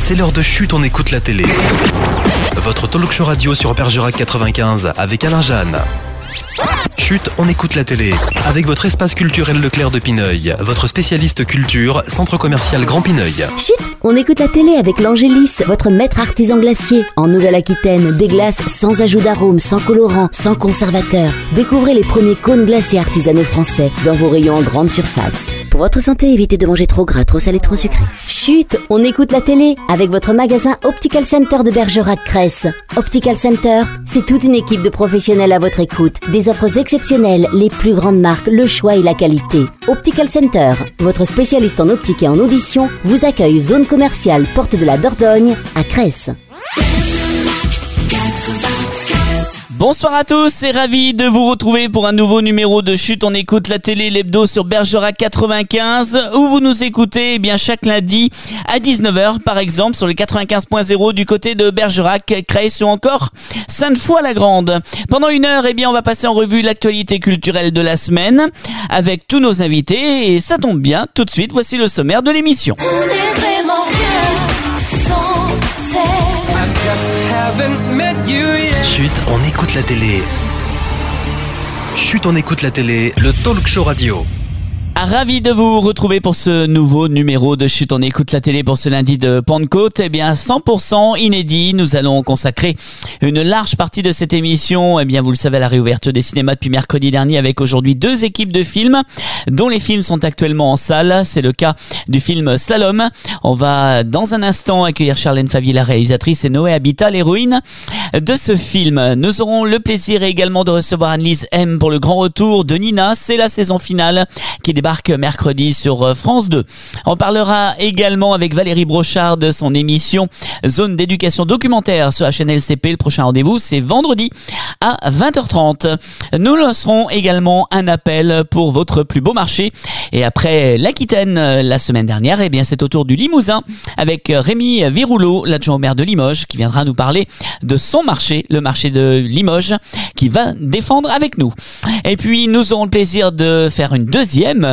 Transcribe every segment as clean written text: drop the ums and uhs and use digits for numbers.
C'est l'heure de Chut, on écoute la télé. Votre talk show radio sur Bergerac 95 avec Alain Jeanne. Chut, on écoute la télé. Avec votre espace culturel Leclerc de Pineuil, votre spécialiste culture, centre commercial Grand Pineuil. Chut, on écoute la télé avec l'Angélis, votre maître artisan glacier. En Nouvelle-Aquitaine, des glaces sans ajout d'arôme, sans colorant, sans conservateur. Découvrez les premiers cônes glacés artisanaux français dans vos rayons en grande surface. Pour votre santé, évitez de manger trop gras, trop salé, trop sucré. Chut, on écoute la télé avec votre magasin Optical Center de Bergerac-Cresse. Optical Center, c'est toute une équipe de professionnels à votre écoute. Des offres exceptionnelles, les plus grandes marques, le choix et la qualité. Optical Center, votre spécialiste en optique et en audition, vous accueille zone commerciale Porte de la Dordogne à Cresse. Bonsoir à tous et ravi de vous retrouver pour un nouveau numéro de Chut, on écoute la télé, l'hebdo sur Bergerac 95 où vous nous écoutez chaque lundi à 19h par exemple sur le 95.0 du côté de Bergerac, Cresse ou encore Sainte-Foy-la-Grande. Pendant une heure, on va passer en revue l'actualité culturelle de la semaine avec tous nos invités et ça tombe bien, tout de suite voici le sommaire de l'émission. On est vraiment bien sans Chut, on écoute la télé. Chut, on écoute la télé, le talk show radio. Ravi de vous retrouver pour ce nouveau numéro de Chut, on écoute la télé pour ce lundi de Pentecôte. 100% inédit. Nous allons consacrer une large partie de cette émission, vous le savez, à la réouverture des cinémas depuis mercredi dernier avec aujourd'hui 2 équipes de films dont les films sont actuellement en salle. C'est le cas du film Slalom. On va dans un instant accueillir Charlène Favier, la réalisatrice, et Noé Habitat, l'héroïne de ce film. Nous aurons le plaisir également de recevoir Anne-Lise M pour le grand retour de Nina. C'est la saison finale qui débarque mercredi sur France 2. On parlera également avec Valérie Brochard de son émission Zone d'éducation documentaire sur la chaîne LCP. Le prochain rendez-vous, c'est vendredi à 20h30. Nous lancerons également un appel pour votre plus beau marché. Et après l'Aquitaine la semaine dernière, c'est au tour du Limousin avec Rémi Viroulot, l'adjoint au maire de Limoges, qui viendra nous parler de son marché, le marché de Limoges, qui va défendre avec nous. Et puis nous aurons le plaisir de faire une deuxième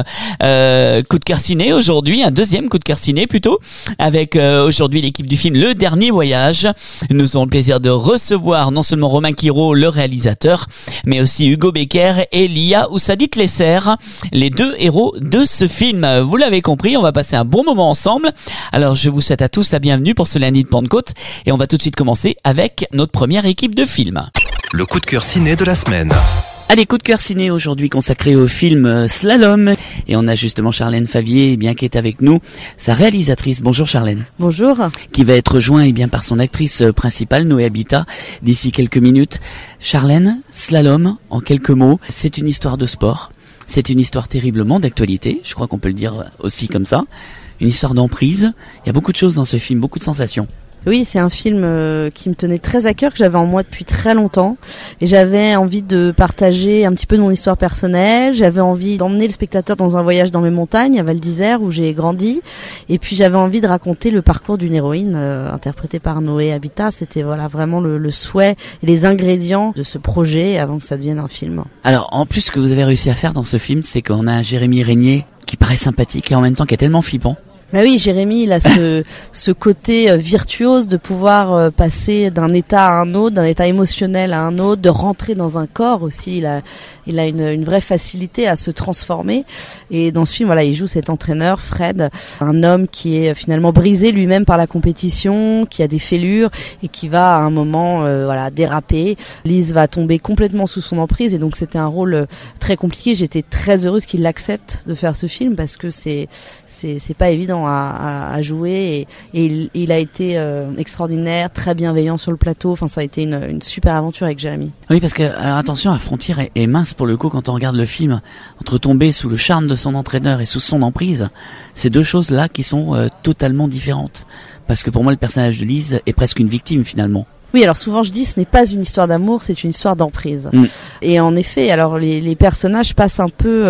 coup de cœur ciné aujourd'hui, un deuxième coup de cœur ciné plutôt, avec aujourd'hui l'équipe du film Le Dernier Voyage. Nous aurons le plaisir de recevoir non seulement Romain Quiraud, le réalisateur, mais aussi Hugo Becker et Lia Oussadit Lesser, les 2 héros de ce film. Vous l'avez compris, on va passer un bon moment ensemble. Alors je vous souhaite à tous la bienvenue pour ce lundi de Pentecôte et on va tout de suite commencer avec notre première équipe de film. Le coup de cœur ciné de la semaine. Allez, coup de cœur ciné aujourd'hui consacré au film Slalom. Et on a justement Charlène Favier qui est avec nous, sa réalisatrice. Bonjour Charlène. Bonjour. Qui va être joint par son actrice principale, Noé Habitat, d'ici quelques minutes. Charlène, Slalom, en quelques mots, c'est une histoire de sport. C'est une histoire terriblement d'actualité, je crois qu'on peut le dire aussi comme ça. Une histoire d'emprise. Il y a beaucoup de choses dans ce film, beaucoup de sensations. Oui, c'est un film qui me tenait très à cœur, que j'avais en moi depuis très longtemps. Et j'avais envie de partager un petit peu de mon histoire personnelle. J'avais envie d'emmener le spectateur dans un voyage dans mes montagnes, à Val d'Isère, où j'ai grandi. Et puis j'avais envie de raconter le parcours d'une héroïne interprétée par Noé Habitat. C'était vraiment le souhait et les ingrédients de ce projet avant que ça devienne un film. Alors, en plus, ce que vous avez réussi à faire dans ce film, c'est qu'on a un Jérémy Régnier qui paraît sympathique et en même temps qui est tellement flippant. Bah oui, Jérémy, il a ce côté virtuose de pouvoir passer d'un état à un autre, d'un état émotionnel à un autre, de rentrer dans un corps aussi. Il a une vraie facilité à se transformer. Et dans ce film, il joue cet entraîneur, Fred, un homme qui est finalement brisé lui-même par la compétition, qui a des fêlures et qui va à un moment déraper. Lise va tomber complètement sous son emprise et donc c'était un rôle très compliqué. J'étais très heureuse qu'il accepte de faire ce film parce que c'est pas évident à jouer et il a été extraordinaire, très bienveillant sur le plateau. Enfin, ça a été une super aventure avec Jérémy. Oui, parce que alors attention, la frontière est mince pour le coup quand on regarde le film entre tomber sous le charme de son entraîneur et sous son emprise. C'est 2 choses là qui sont totalement différentes. Parce que pour moi, le personnage de Lise est presque une victime finalement. Oui, alors souvent je dis ce n'est pas une histoire d'amour, c'est une histoire d'emprise. Et en effet, alors les personnages passent un peu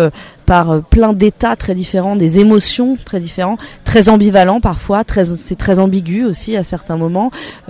par plein d'états très différents, des émotions très différentes, très ambivalents parfois, c'est très ambigu aussi à certains moments.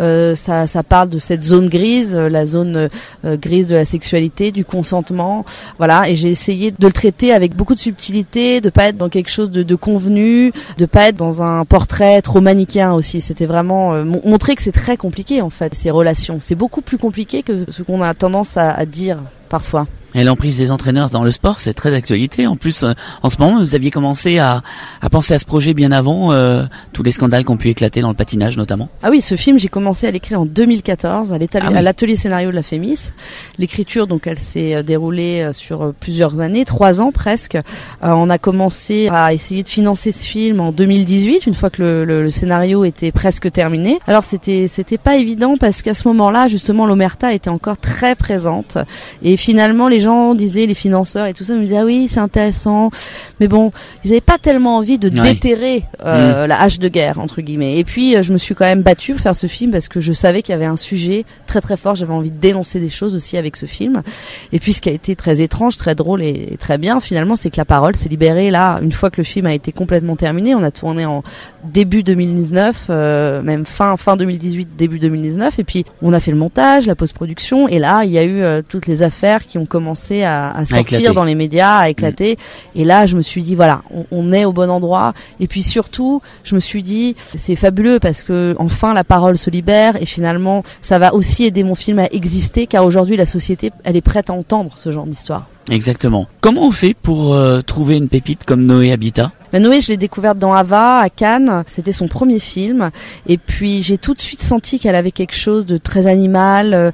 Ça parle de cette zone grise, la zone grise de la sexualité, du consentement, voilà. Et j'ai essayé de le traiter avec beaucoup de subtilité, de pas être dans quelque chose de convenu, de pas être dans un portrait trop manichéen aussi. C'était vraiment montrer que c'est très compliqué en fait ces relations. C'est beaucoup plus compliqué que ce qu'on a tendance à dire parfois. Et l'emprise des entraîneurs dans le sport, c'est très d'actualité. En plus, en ce moment, vous aviez commencé à penser à ce projet bien avant tous les scandales qui ont pu éclater dans le patinage notamment. Ah oui, ce film, j'ai commencé à l'écrire en 2014 à l'atelier scénario de la Fémis. L'écriture, donc, elle s'est déroulée sur plusieurs années, 3 ans presque. On a commencé à essayer de financer ce film en 2018, une fois que le scénario était presque terminé. Alors c'était pas évident parce qu'à ce moment-là, justement, l'omerta était encore très présente et finalement les gens disaient, les financeurs et tout ça me disaient ah oui c'est intéressant, mais bon ils avaient pas tellement envie de déterrer la hache de guerre entre guillemets. Et puis je me suis quand même battue pour faire ce film parce que je savais qu'il y avait un sujet très très fort, j'avais envie de dénoncer des choses aussi avec ce film. Et puis ce qui a été très étrange, très drôle et très bien finalement, c'est que la parole s'est libérée là une fois que le film a été complètement terminé. On a tourné en début 2019, même fin 2018, début 2019, et puis on a fait le montage, la post-production, et là il y a eu toutes les affaires qui ont commencé à sortir dans les médias, à éclater. Et là, je me suis dit, voilà, on est au bon endroit. Et puis surtout, je me suis dit, c'est fabuleux parce que enfin la parole se libère et finalement, ça va aussi aider mon film à exister, car aujourd'hui, la société, elle est prête à entendre ce genre d'histoire. Exactement. Comment on fait pour trouver une pépite comme Noé Habitat ? Noé, je l'ai découverte dans Ava, à Cannes. C'était son premier film. Et puis, j'ai tout de suite senti qu'elle avait quelque chose de très animal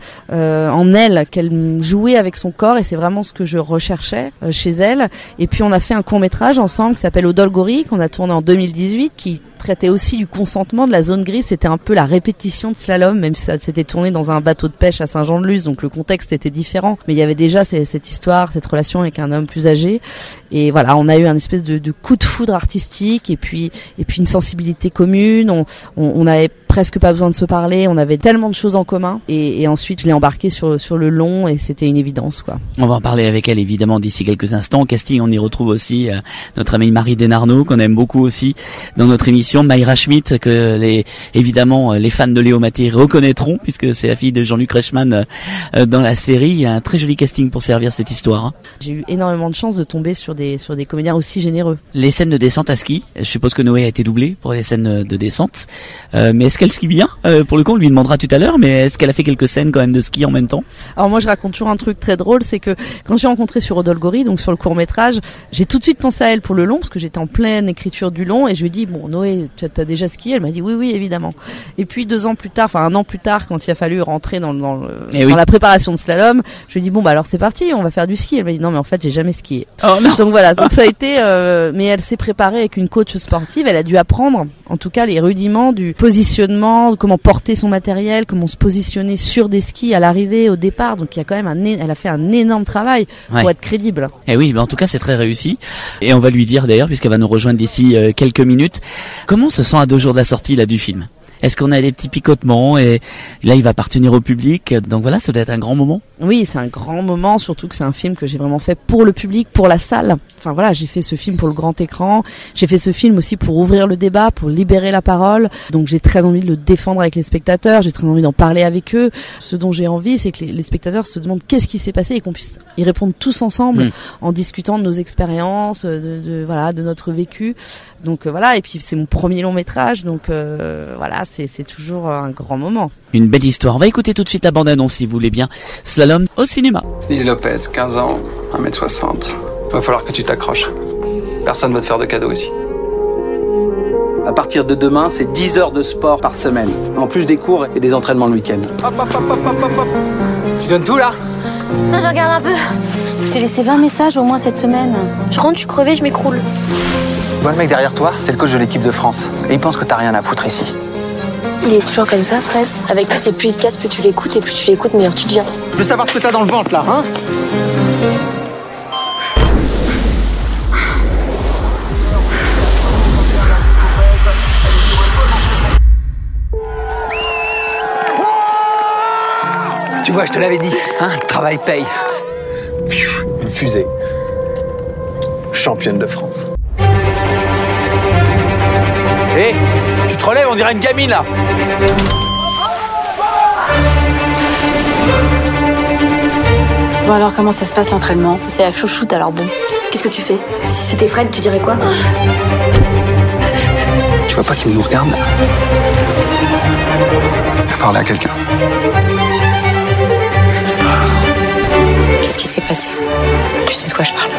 en elle, qu'elle jouait avec son corps. Et c'est vraiment ce que je recherchais chez elle. Et puis, on a fait un court-métrage ensemble qui s'appelle Odolgori, qu'on a tourné en 2018, qui traitait aussi du consentement, de la zone grise. C'était un peu la répétition de Slalom, même si ça s'était tourné dans un bateau de pêche à Saint-Jean-de-Luz, donc le contexte était différent. Mais il y avait déjà cette histoire, cette relation avec un homme plus âgé. Et voilà, on a eu un espèce de coup de foudre artistique et puis une sensibilité commune. On avait presque pas besoin de se parler, on avait tellement de choses en commun. Et ensuite, je l'ai embarqué sur le long et c'était une évidence, quoi. On va en parler avec elle évidemment d'ici quelques instants. Au casting, on y retrouve aussi notre amie Marie Desnarnaud, qu'on aime beaucoup aussi dans notre émission. Mayra Schmidt, que évidemment les fans de Léo Maté reconnaîtront puisque c'est la fille de Jean-Luc Reichmann dans la série. Il y a un très joli casting pour servir cette histoire, hein. J'ai eu énormément de chance de tomber sur des comédiens aussi généreux. Les scènes de descente à ski, je suppose que Noé a été doublé pour les scènes de descente, mais est-ce qu'elle skie bien? Pour le coup, on lui demandera tout à l'heure, mais est-ce qu'elle a fait quelques scènes quand même de ski en même temps? Alors moi, je raconte toujours un truc très drôle, c'est que quand j'ai rencontré sur Odolgori, donc sur le court-métrage, j'ai tout de suite pensé à elle pour le long, parce que j'étais en pleine écriture du long, et je lui ai dit, bon, Noé, tu as déjà skié? Elle m'a dit, oui, évidemment. Et puis 1 an plus tard, quand il a fallu rentrer dans la préparation de slalom, je lui ai dit, bon, bah alors c'est parti, on va faire du ski. Elle m'a dit, non, mais en fait, j'ai jamais skié. Oh non. Donc voilà, donc ça a été, mais elle s'est préparée avec une coach sportive, elle a dû apprendre, en tout cas, les rudiments du positionnement, comment porter son matériel, comment se positionner sur des skis à l'arrivée, au départ. Donc il y a quand même elle a fait un énorme travail pour être crédible. Et oui, en tout cas, c'est très réussi. Et on va lui dire d'ailleurs, puisqu'elle va nous rejoindre d'ici quelques minutes, comment on se sent à 2 jours de la sortie là du film? Est-ce qu'on a des petits picotements et là il va appartenir au public, donc voilà, ça doit être un grand moment. Oui, c'est un grand moment, surtout que c'est un film que j'ai vraiment fait pour le public, pour la salle. Enfin voilà, j'ai fait ce film pour le grand écran, j'ai fait ce film aussi pour ouvrir le débat, pour libérer la parole. Donc j'ai très envie de le défendre avec les spectateurs, j'ai très envie d'en parler avec eux. Ce dont j'ai envie, c'est que les spectateurs se demandent qu'est-ce qui s'est passé et qu'on puisse y répondre tous ensemble en discutant de nos expériences, de notre vécu. Donc voilà, et puis c'est mon premier long métrage, donc voilà, c'est toujours un grand moment. Une belle histoire. On va écouter tout de suite la bande-annonce si vous voulez bien. Slalom au cinéma. Lise Lopez, 15 ans, 1m60. Va falloir que tu t'accroches. Personne va te faire de cadeaux ici. À partir de demain, c'est 10 heures de sport par semaine. En plus des cours et des entraînements le week-end. Hop. Tu donnes tout là? Non, je regarde un peu. Je t'ai laissé 20 messages au moins cette semaine. Je rentre, je suis crevée, je m'écroule. Bon, le mec derrière toi, c'est le coach de l'équipe de France. Et il pense que t'as rien à foutre ici. Il est toujours comme ça, Fred. Avec lui, c'est plus il te casse, plus tu l'écoutes, et plus tu l'écoutes, meilleur tu deviens. Je veux savoir ce que t'as dans le ventre là, hein? Tu vois, je te l'avais dit, hein, le travail paye. Une fusée. championne de France. Hé, tu te relèves, on dirait une gamine là. Bon alors comment ça se passe l'entraînement? C'est la chouchoute alors bon. Qu'est-ce que tu fais? Si c'était Fred, tu dirais quoi? Tu vois pas qu'il nous regarde? T'as parlé à quelqu'un? Qu'est-ce qui s'est passé? Tu sais de quoi je parle?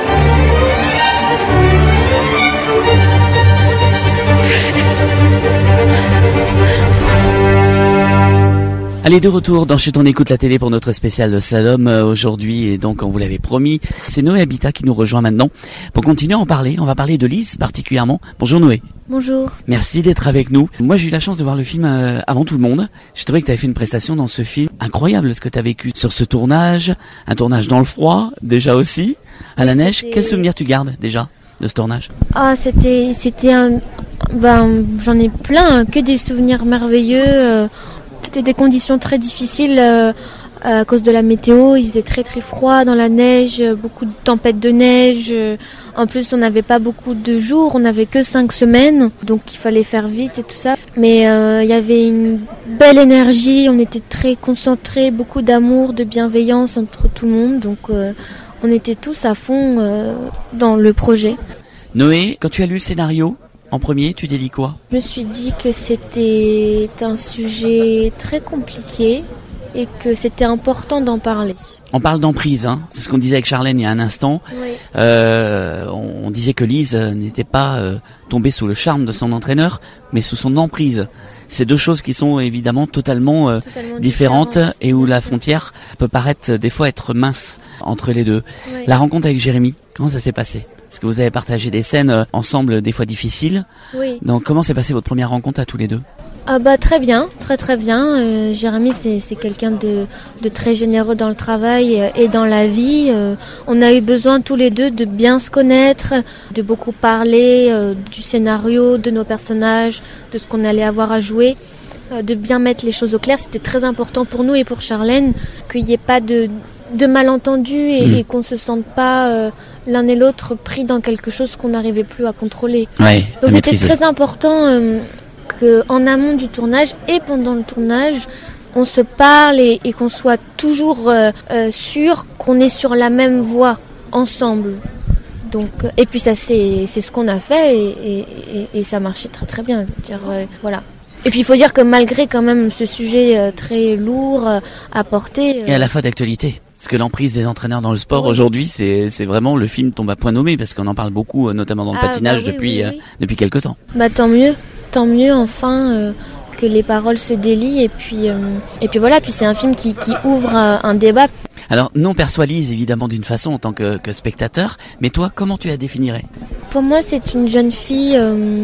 Allez, de retour dans Chut on écoute la télé pour notre spécial de slalom aujourd'hui, et donc on vous l'avait promis, c'est Noé Habitat qui nous rejoint maintenant pour continuer à en parler. On va parler de Lise particulièrement. Bonjour Noé. Bonjour. Merci d'être avec nous. Moi j'ai eu la chance de voir le film avant tout le monde. J'ai trouvé que tu avais fait une prestation dans ce film incroyable, ce que tu as vécu sur ce tournage, un tournage dans le froid déjà aussi, à la neige. Quel souvenir tu gardes déjà de ce tournage? Ah, c'était un... j'en ai plein, que des souvenirs merveilleux. C'était des conditions très difficiles à cause de la météo. Il faisait très très froid dans la neige, beaucoup de tempêtes de neige. En plus, on n'avait pas beaucoup de jours, on n'avait que 5 semaines. Donc il fallait faire vite et tout ça. Mais il y avait une belle énergie, on était très concentrés, beaucoup d'amour, de bienveillance entre tout le monde. Donc on était tous à fond dans le projet. Noé, quand tu as lu le scénario, en premier, tu t'es dit quoi? Je me suis dit que c'était un sujet très compliqué et que c'était important d'en parler. On parle d'emprise, hein. C'est ce qu'on disait avec Charlène il y a un instant. Oui. On disait que Lise n'était pas tombée sous le charme de son entraîneur, mais sous son emprise. C'est deux choses qui sont évidemment totalement différentes et où la frontière peut paraître des fois être mince entre les deux. Oui. La rencontre avec Jérémy, comment ça s'est passé? Est-ce que vous avez partagé des scènes ensemble, des fois difficiles? Oui. Donc comment s'est passée votre première rencontre à tous les deux? Ah très bien, très bien. Jérémy c'est quelqu'un de très généreux dans le travail et dans la vie. On a eu besoin tous les deux de bien se connaître, de beaucoup parler du scénario, de nos personnages, de ce qu'on allait avoir à jouer, de bien mettre les choses au clair. C'était très important pour nous et pour Charlène qu'il n'y ait pas de malentendus et qu'on se sente pas l'un et l'autre pris dans quelque chose qu'on n'arrivait plus à contrôler. Ouais, donc c'était très important qu'en amont du tournage et pendant le tournage, on se parle et qu'on soit toujours sûr qu'on est sur la même voie ensemble. Donc, et puis ça c'est ce qu'on a fait et ça marchait très très bien. Je veux dire, voilà. Et puis il faut dire que malgré quand même ce sujet très lourd à porter... Et à la fois d'actualité. Parce que l'emprise des entraîneurs dans le sport aujourd'hui, c'est vraiment, le film tombe à point nommé, parce qu'on en parle beaucoup, notamment dans le patinage depuis quelque temps. Tant mieux enfin que les paroles se délient et puis voilà, puis c'est un film qui ouvre un débat. Alors nous on perçoit Lise évidemment d'une façon en tant que spectateur, mais toi comment tu la définirais? Pour moi c'est une jeune fille,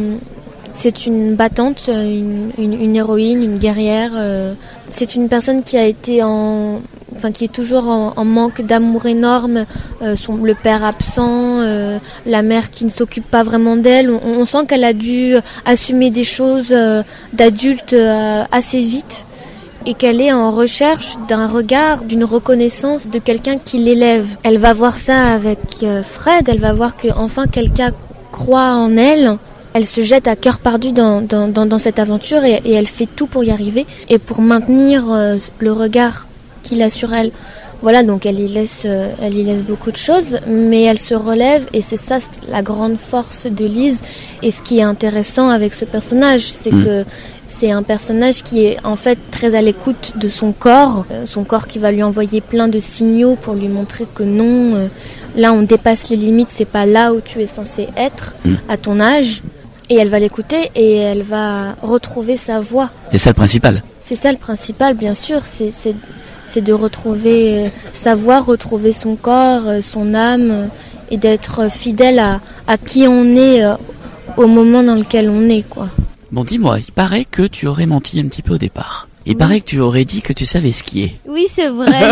c'est une battante, une héroïne, une guerrière. C'est une personne qui a été qui est toujours en manque d'amour énorme, le père absent, la mère qui ne s'occupe pas vraiment d'elle. On sent qu'elle a dû assumer des choses d'adulte assez vite et qu'elle est en recherche d'un regard, d'une reconnaissance de quelqu'un qui l'élève. Elle va voir ça avec Fred, elle va voir qu'enfin quelqu'un croit en elle. Elle se jette à cœur perdu dans cette aventure et elle fait tout pour y arriver et pour maintenir le regard qu'il a sur elle. Voilà, donc elle y laisse beaucoup de choses, mais elle se relève et c'est ça la grande force de Lise. Et ce qui est intéressant avec ce personnage, c'est que c'est un personnage qui est en fait très à l'écoute de son corps qui va lui envoyer plein de signaux pour lui montrer que non, là on dépasse les limites, c'est pas là où tu es censé être à ton âge. Et elle va l'écouter et elle va retrouver sa voix. C'est ça le principal. C'est ça le principal, bien sûr. C'est de retrouver sa voix, retrouver son corps, son âme et d'être fidèle à qui on est au moment dans lequel on est, quoi. Bon, dis-moi, il paraît que tu aurais menti un petit peu au départ. Il paraît que tu aurais dit que tu savais skier. Oui, c'est vrai.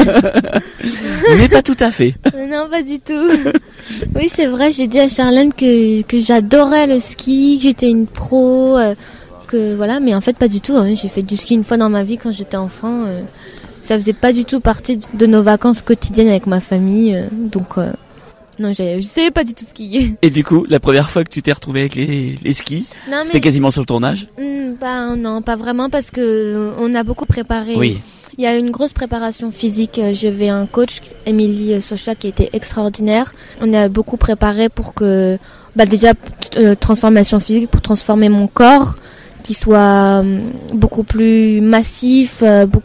Mais pas tout à fait. Non, pas du tout. Oui, c'est vrai, j'ai dit à Charlène que j'adorais le ski, que j'étais une pro, que voilà, mais en fait pas du tout. Hein. J'ai fait du ski une fois dans ma vie quand j'étais enfant. Ça faisait pas du tout partie de nos vacances quotidiennes avec ma famille, donc... Non, je savais pas du tout skier. Et du coup, la première fois que tu t'es retrouvée avec les skis, Non, c'était quasiment sur le tournage? Non, pas vraiment parce que on a beaucoup préparé. Oui. Il y a une grosse préparation physique. J'avais un coach, Émilie Socha, qui était extraordinaire. On a beaucoup préparé pour que, déjà, transformation physique pour transformer mon corps, qui soit beaucoup plus massif,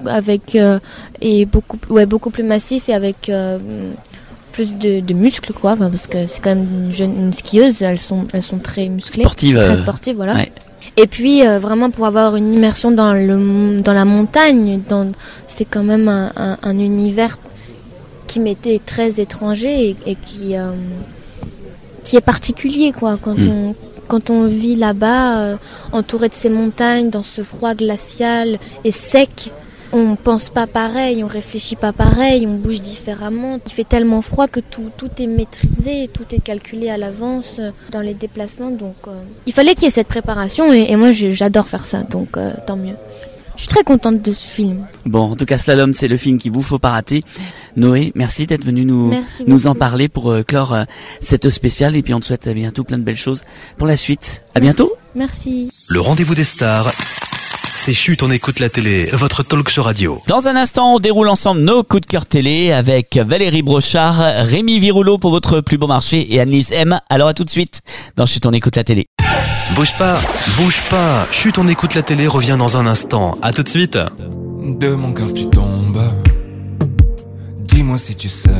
beaucoup plus massif et avec plus de muscles, quoi, parce que c'est quand même une skieuse, elles sont très musclées, très sportives, voilà. Ouais. Et puis vraiment pour avoir une immersion dans la montagne, c'est quand même un univers qui m'était très étranger et qui est particulier, quoi, quand on vit là-bas, entouré de ces montagnes, dans ce froid glacial et sec. On pense pas pareil, on réfléchit pas pareil, on bouge différemment. Il fait tellement froid que tout est maîtrisé, tout est calculé à l'avance dans les déplacements. Donc, il fallait qu'il y ait cette préparation et moi, j'adore faire ça. Donc, tant mieux. Je suis très contente de ce film. Bon, en tout cas, Slalom, c'est le film qu'il vous faut pas rater. Noé, merci d'être venu nous en parler pour clore cette spéciale. Et puis, on te souhaite à bientôt plein de belles choses pour la suite. À bientôt. Merci. Le rendez-vous des stars. C'est Chut, on écoute la télé, votre talk show radio. Dans un instant, on déroule ensemble nos coups de cœur télé avec Valérie Brochard, Rémi Virouleau pour votre plus beau marché et Annelise M. Alors à tout de suite dans Chut, on écoute la télé. Bouge pas. Chut, on écoute la télé revient dans un instant. À tout de suite. De mon cœur tu tombes. Dis-moi si tu sais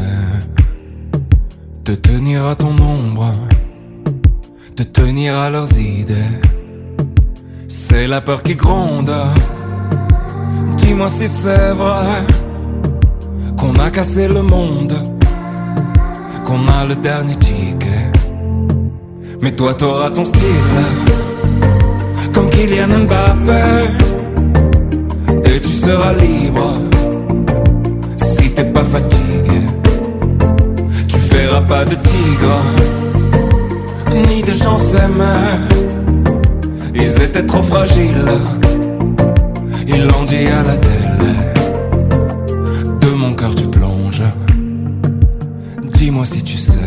te tenir à ton ombre, te tenir à leurs idées. C'est la peur qui gronde. Dis-moi si c'est vrai qu'on a cassé le monde, qu'on a le dernier ticket. Mais toi t'auras ton style, comme Kylian Mbappé, et tu seras libre si t'es pas fatigué. Tu verras pas de tigre, ni de gens s'aimer. Ils étaient trop fragiles, ils l'ont dit à la télé. De mon cœur tu plonges. Dis-moi si tu sais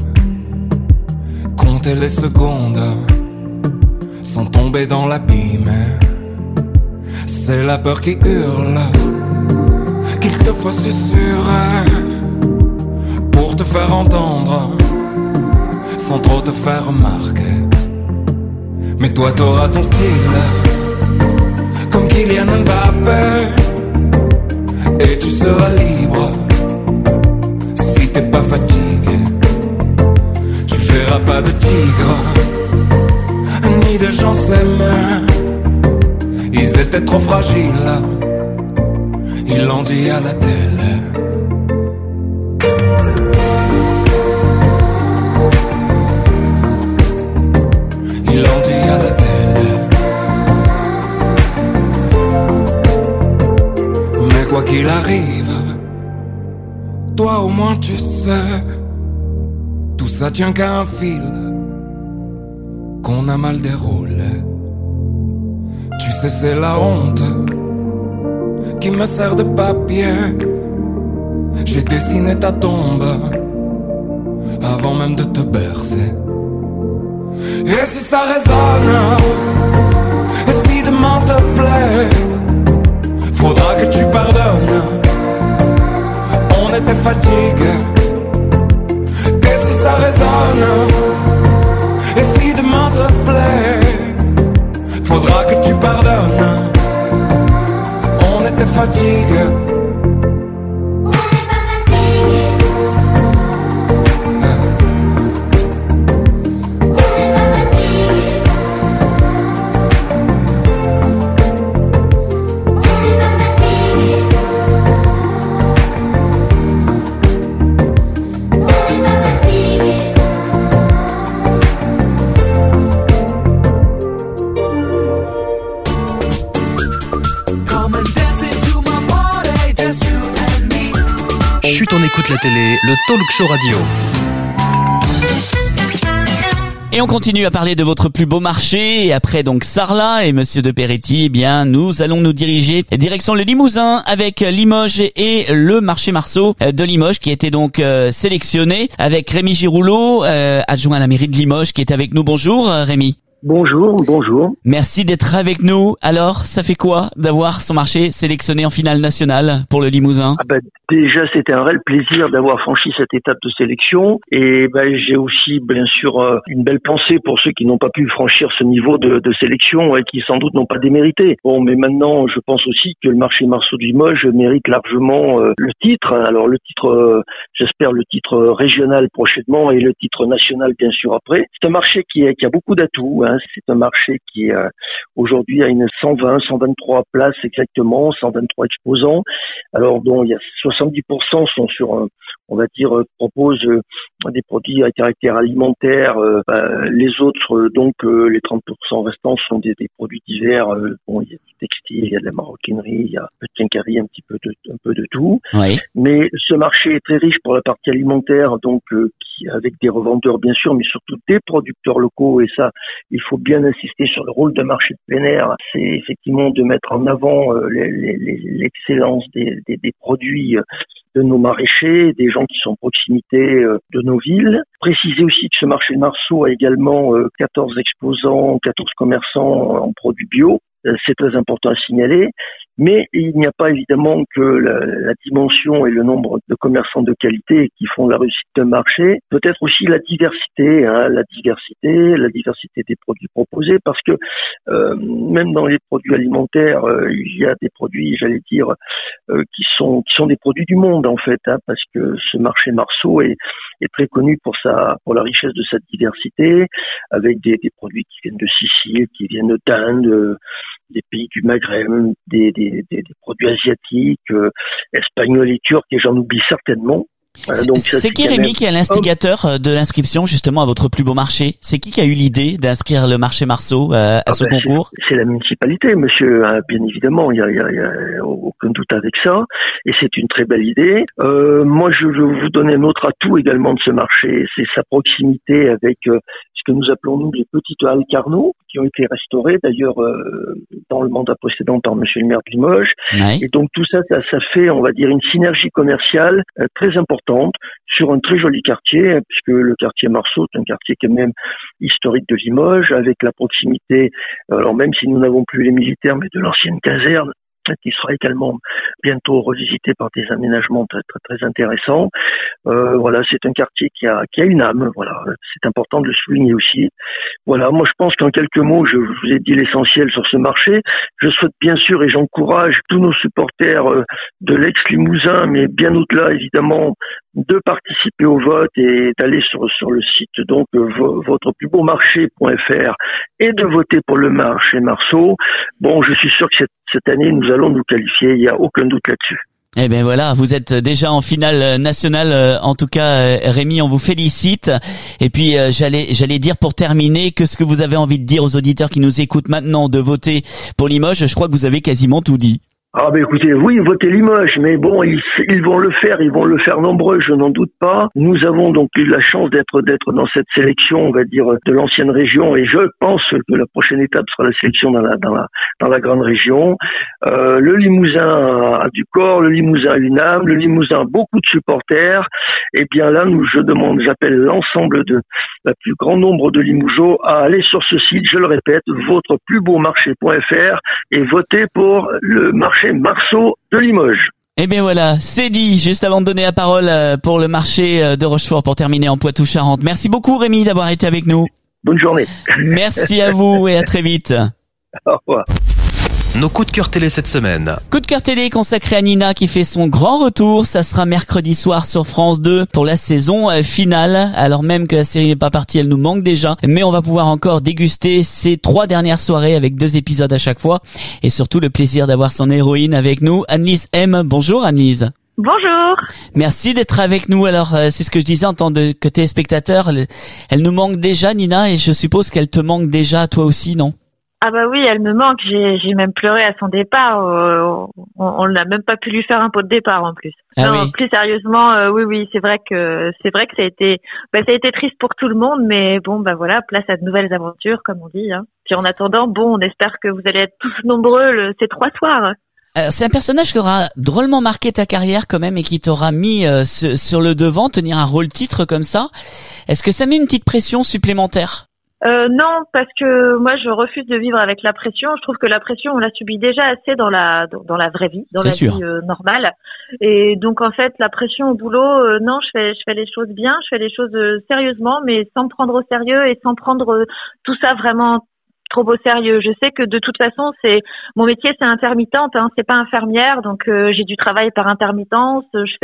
compter les secondes sans tomber dans l'abîme. C'est la peur qui hurle qu'il te faut susurrer pour te faire entendre sans trop te faire remarquer. Mais toi t'auras ton style, comme Kylian Mbappé, et tu seras libre si t'es pas fatigué. Tu verras pas de tigre, ni de gens s'aimer. Ils étaient trop fragiles, ils l'ont dit à la télé. Ils l'ont dit à la télé. Mais quoi qu'il arrive, toi au moins tu sais, tout ça tient qu'à un fil qu'on a mal déroulé. Tu sais c'est la honte qui me sert de papier. J'ai dessiné ta tombe avant même de te bercer. Et si ça résonne, et si demain te plaît, faudra que tu pardonnes. On était fatigués. Et si ça résonne, et si demain te plaît, faudra que tu pardonnes. On était fatigués. Chut, on écoute la télé, le talk show radio. Et on continue à parler de votre plus beau marché. Et après donc Sarlat et Monsieur de Peretti, eh bien nous allons nous diriger direction le Limousin avec Limoges et le marché Marceau de Limoges qui a été donc sélectionné avec Rémi Giroulot, adjoint à la mairie de Limoges, qui est avec nous. Bonjour Rémi. Bonjour. Merci d'être avec nous. Alors, ça fait quoi d'avoir son marché sélectionné en finale nationale pour le Limousin? Déjà, c'était un réel plaisir d'avoir franchi cette étape de sélection. Et j'ai aussi, bien sûr, une belle pensée pour ceux qui n'ont pas pu franchir ce niveau de sélection et qui sans doute n'ont pas démérité. Bon, mais maintenant, je pense aussi que le marché Marceau de Limoges mérite largement le titre. Alors, le titre, j'espère le titre régional prochainement et le titre national, bien sûr, après. C'est un marché qui a beaucoup d'atouts. C'est un marché qui aujourd'hui a une 123 places exactement, 123 exposants. Alors dont il y a 70% sont sur on va dire proposent des produits à caractère alimentaire. Les autres donc les 30% restants sont des produits divers. Bon, il y a du textile, il y a de la maroquinerie, il y a un peu de quincaillerie, un peu de tout. Oui. Mais ce marché est très riche pour la partie alimentaire, donc avec des revendeurs bien sûr, mais surtout des producteurs locaux. Et ça, il faut bien insister sur le rôle de marché de plein air. C'est effectivement de mettre en avant l'excellence des produits de nos maraîchers, des gens qui sont en proximité de nos villes. Préciser aussi que ce marché de Marceau a également 14 exposants, 14 commerçants en produits bio. C'est très important à signaler. Mais il n'y a pas évidemment que la dimension et le nombre de commerçants de qualité qui font la réussite d'un marché. Peut-être aussi la diversité des produits proposés, parce que même dans les produits alimentaires, il y a des produits, j'allais dire, qui sont des produits du monde en fait, parce que ce marché Marceau est très connu pour la richesse de sa diversité, avec des produits qui viennent de Sicile, qui viennent d'Inde, des pays du Maghreb, des produits asiatiques, espagnols et turcs, et j'en oublie certainement. C'est qui Rémi qui est l'instigateur de l'inscription justement à votre plus beau marché? C'est qui a eu l'idée d'inscrire le marché Marceau à ce concours? C'est la municipalité, monsieur, bien évidemment, il y a aucun doute avec ça, et c'est une très belle idée. Moi, je veux vous donner un autre atout également de ce marché, c'est sa proximité avec ce que nous appelons nous les petites halles Carnot, qui ont été restaurées d'ailleurs dans le mandat précédent par monsieur le maire de Limoges. Ouais. Et donc tout ça fait, on va dire, une synergie commerciale très importante sur un très joli quartier, puisque le quartier Marceau est un quartier quand même historique de Limoges, avec la proximité, alors même si nous n'avons plus les militaires, mais de l'ancienne caserne, qui sera également bientôt revisité par des aménagements très très très intéressants. Voilà, c'est un quartier qui a une âme. Voilà, c'est important de le souligner aussi. Voilà, moi je pense qu'en quelques mots, je vous ai dit l'essentiel sur ce marché. Je souhaite bien sûr et j'encourage tous nos supporters de l'ex-Limousin, mais bien au-delà évidemment, de participer au vote et d'aller sur le site donc votreplusbeaumarché.fr et de voter pour le marché Marceau. Bon, je suis sûr que cette année nous allons nous qualifier, il n'y a aucun doute là-dessus. Eh ben voilà, vous êtes déjà en finale nationale. En tout cas, Rémi, on vous félicite. Et puis, j'allais dire pour terminer que ce que vous avez envie de dire aux auditeurs qui nous écoutent maintenant de voter pour Limoges, je crois que vous avez quasiment tout dit. Ah ben écoutez, oui, votez Limoges, mais bon, ils vont le faire nombreux, je n'en doute pas. Nous avons donc eu la chance d'être dans cette sélection, on va dire, de l'ancienne région, et je pense que la prochaine étape sera la sélection dans la grande région. Le Limousin a du corps, le Limousin a une âme, le Limousin a beaucoup de supporters. Et bien là, j'appelle l'ensemble le plus grand nombre de Limougeaux à aller sur ce site, je le répète, votreplusbeaumarché.fr et voter pour le marché Marceau de Limoges. Eh bien voilà, c'est dit. Juste avant de donner la parole pour le marché de Rochefort pour terminer en Poitou-Charentes. Merci beaucoup Rémi d'avoir été avec nous. Bonne journée. Merci à vous et à très vite. Au revoir. Nos coups de cœur télé cette semaine. Coup de cœur télé consacré à Nina qui fait son grand retour. Ça sera mercredi soir sur France 2 pour la saison finale. Alors même que la série n'est pas partie, elle nous manque déjà. Mais on va pouvoir encore déguster ces 3 dernières soirées avec 2 épisodes à chaque fois. Et surtout le plaisir d'avoir son héroïne avec nous, Annelise M. Bonjour Annelise. Bonjour. Merci d'être avec nous. Alors, c'est ce que je disais en tant que téléspectateur. Elle nous manque déjà, Nina, et je suppose qu'elle te manque déjà toi aussi, non? Ah bah oui, elle me manque. J'ai même pleuré à son départ. On n'a même pas pu lui faire un pot de départ en plus. Ah non, oui. plus sérieusement, oui, c'est vrai que ça a été triste pour tout le monde, mais bon, bah voilà, place à de nouvelles aventures, comme on dit. Hein. Puis en attendant, bon, on espère que vous allez être tous nombreux ces 3 soirs. C'est un personnage qui aura drôlement marqué ta carrière quand même et qui t'aura mis sur le devant, tenir un rôle titre comme ça. Est-ce que ça met une petite pression supplémentaire? Non, parce que moi je refuse de vivre avec la pression. Je trouve que la pression on la subit déjà assez dans la vraie vie, dans la vie normale. Et donc en fait la pression au boulot, non, je fais les choses bien, je fais les choses sérieusement, mais sans me prendre au sérieux et sans prendre tout ça vraiment trop au sérieux. Je sais que de toute façon mon métier, c'est intermittente, hein, c'est pas infirmière, donc j'ai du travail par intermittence,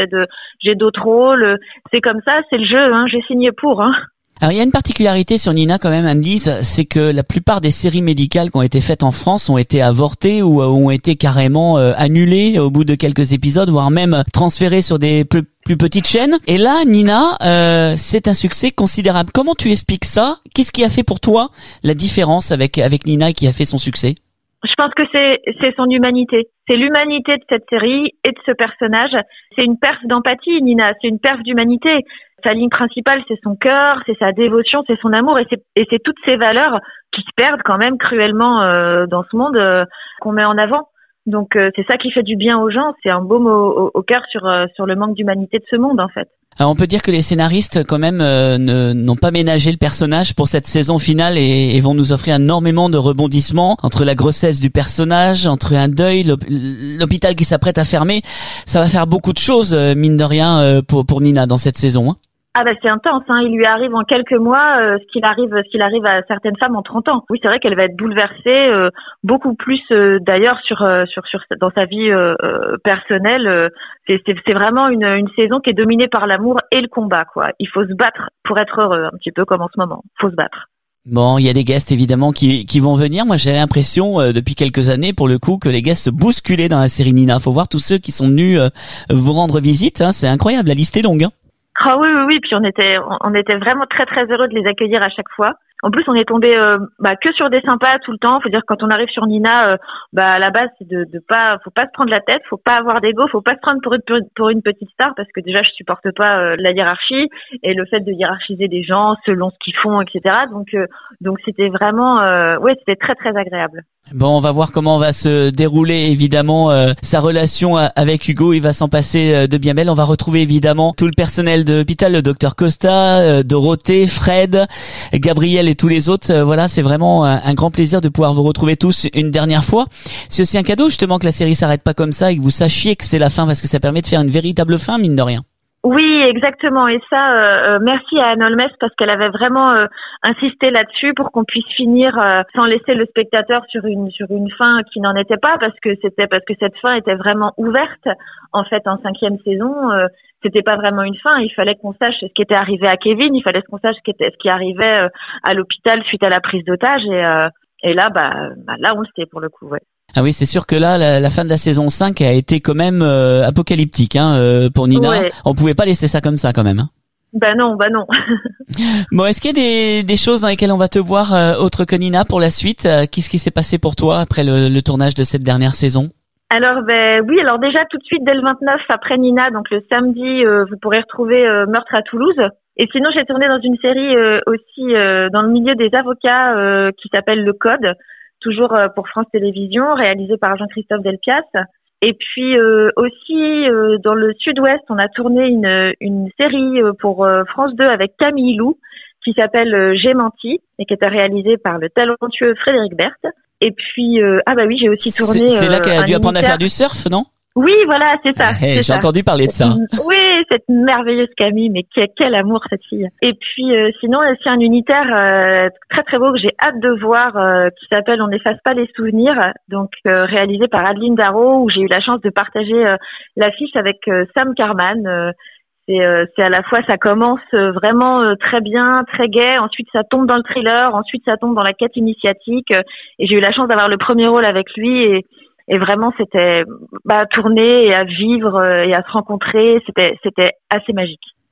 j'ai d'autres rôles. C'est comme ça, c'est le jeu, hein, j'ai signé pour. Hein. Alors il y a une particularité sur Nina quand même, Anne-Lise, c'est que la plupart des séries médicales qui ont été faites en France ont été avortées ou ont été carrément annulées au bout de quelques épisodes, voire même transférées sur des plus petites chaînes. Et là, Nina, c'est un succès considérable. Comment tu expliques ça? Qu'est-ce qui a fait pour toi la différence avec Nina et qui a fait son succès? Je pense que c'est son humanité. C'est l'humanité de cette série et de ce personnage. C'est une perf d'empathie, Nina. C'est une perf d'humanité. Sa ligne principale, c'est son cœur, c'est sa dévotion, c'est son amour et c'est toutes ces valeurs qui se perdent quand même cruellement dans ce monde qu'on met en avant. Donc c'est ça qui fait du bien aux gens. C'est un baume au cœur sur le manque d'humanité de ce monde en fait. Alors on peut dire que les scénaristes quand même n'ont pas ménagé le personnage pour cette saison finale et vont nous offrir énormément de rebondissements entre la grossesse du personnage, entre un deuil, l'hôpital qui s'apprête à fermer. Ça va faire beaucoup de choses mine de rien pour Nina dans cette saison. Hein. Ah bah c'est intense, hein. Il lui arrive en quelques mois ce qu'il arrive à certaines femmes en 30 ans. Oui, c'est vrai qu'elle va être bouleversée beaucoup plus d'ailleurs sur dans sa vie personnelle. C'est vraiment une saison qui est dominée par l'amour et le combat quoi. Il faut se battre pour être heureux, un petit peu comme en ce moment. Faut se battre. Bon, il y a des guests évidemment qui vont venir. Moi, j'ai l'impression depuis quelques années, pour le coup, que les guests se bousculaient dans la série Nina. Faut voir tous ceux qui sont venus vous rendre visite. Hein. C'est incroyable, la liste est longue. Hein. Ah oui, puis on était vraiment très très heureux de les accueillir à chaque fois. En plus, on est tombé que sur des sympas tout le temps. Faut dire que quand on arrive sur Nina, à la base, c'est faut pas se prendre la tête, faut pas avoir d'ego, faut pas se prendre pour une petite star parce que déjà je supporte pas la hiérarchie et le fait de hiérarchiser des gens selon ce qu'ils font, etc. Donc c'était vraiment, c'était très très agréable. Bon, on va voir comment va se dérouler évidemment sa relation avec Hugo. Il va s'en passer de bien belle. On va retrouver évidemment tout le personnel de l'hôpital, le docteur Costa, Dorothée, Fred, Gabriel et tous les autres. Voilà, c'est vraiment un grand plaisir de pouvoir vous retrouver tous une dernière fois. C'est aussi un cadeau justement que la série s'arrête pas comme ça et que vous sachiez que c'est la fin parce que ça permet de faire une véritable fin mine de rien. Oui, exactement. Et ça, merci à Anne Holmes parce qu'elle avait vraiment insisté là-dessus pour qu'on puisse finir sans laisser le spectateur sur une fin qui n'en était pas parce que cette fin était vraiment ouverte. En fait, en 5e saison, c'était pas vraiment une fin. Il fallait qu'on sache ce qui était arrivé à Kevin. Il fallait qu'on sache ce qui arrivait à l'hôpital suite à la prise d'otage. Et là, là, on le sait pour le coup. Ouais. Ah oui, c'est sûr que là, la fin de la saison 5 a été quand même apocalyptique pour Nina. Ouais. On pouvait pas laisser ça comme ça quand même. Hein. Bah non. Bon, est-ce qu'il y a des choses dans lesquelles on va te voir autre que Nina pour la suite? Qu'est-ce qui s'est passé pour toi après le tournage de cette dernière saison? Alors alors déjà tout de suite dès le 29 après Nina, donc le samedi, vous pourrez retrouver Meurtre à Toulouse. Et sinon j'ai tourné dans une série aussi dans le milieu des avocats qui s'appelle Le Code. Toujours pour France Télévisions, réalisé par Jean-Christophe Delpias. Et puis aussi dans le Sud-Ouest, on a tourné une série pour France 2 avec Camille Lou qui s'appelle J'ai menti et qui était réalisée par le talentueux Frédéric Berthe. Et puis j'ai aussi tourné. C'est là qu'elle a dû apprendre à faire du surf, non? Oui, voilà, c'est ça. J'ai entendu parler de ça. Oui, cette merveilleuse Camille, mais quel amour cette fille. Et puis sinon, c'est un unitaire très très beau que j'ai hâte de voir qui s'appelle On n'efface pas les souvenirs, donc réalisé par Adeline Darrow, où j'ai eu la chance de partager l'affiche avec Sam Carman. C'est à la fois, ça commence vraiment très bien, très gai, ensuite ça tombe dans le thriller, ensuite ça tombe dans la quête initiatique, et j'ai eu la chance d'avoir le premier rôle avec lui et vraiment c'était à tourner et à vivre et à se rencontrer, c'était assez magique.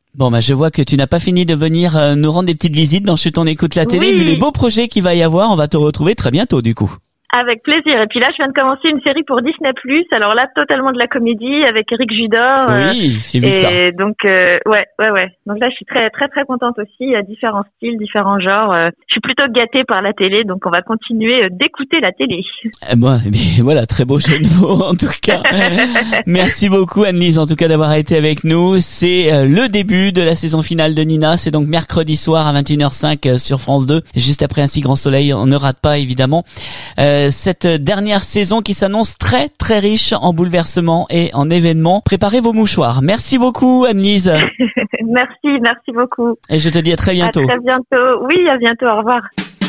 Bon, je vois que tu n'as pas fini de venir nous rendre des petites visites dans Chut, on écoute la télé. Oui. Vu les beaux projets qu'il va y avoir, on va te retrouver très bientôt du coup. Avec plaisir. Et puis là, je viens de commencer une série pour Disney+. Alors là, totalement de la comédie avec Eric Judor. Oui, j'ai vu ça. Et donc, ouais. Donc là, je suis très, très, très contente aussi. Il y a différents styles, différents genres. Je suis plutôt gâtée par la télé, donc on va continuer d'écouter la télé. Mais voilà, très beau jeu de mots en tout cas. Merci beaucoup Anne-Lise en tout cas d'avoir été avec nous. C'est le début de la saison finale de Nina. C'est donc mercredi soir à 21h05 sur France 2. Juste après Un si grand soleil, on ne rate pas évidemment cette dernière saison qui s'annonce très très riche en bouleversements et en événements. Préparez vos mouchoirs. Merci beaucoup Anne-Lise. Merci beaucoup. Et je te dis à très bientôt. À très bientôt. Oui, à bientôt. Au revoir.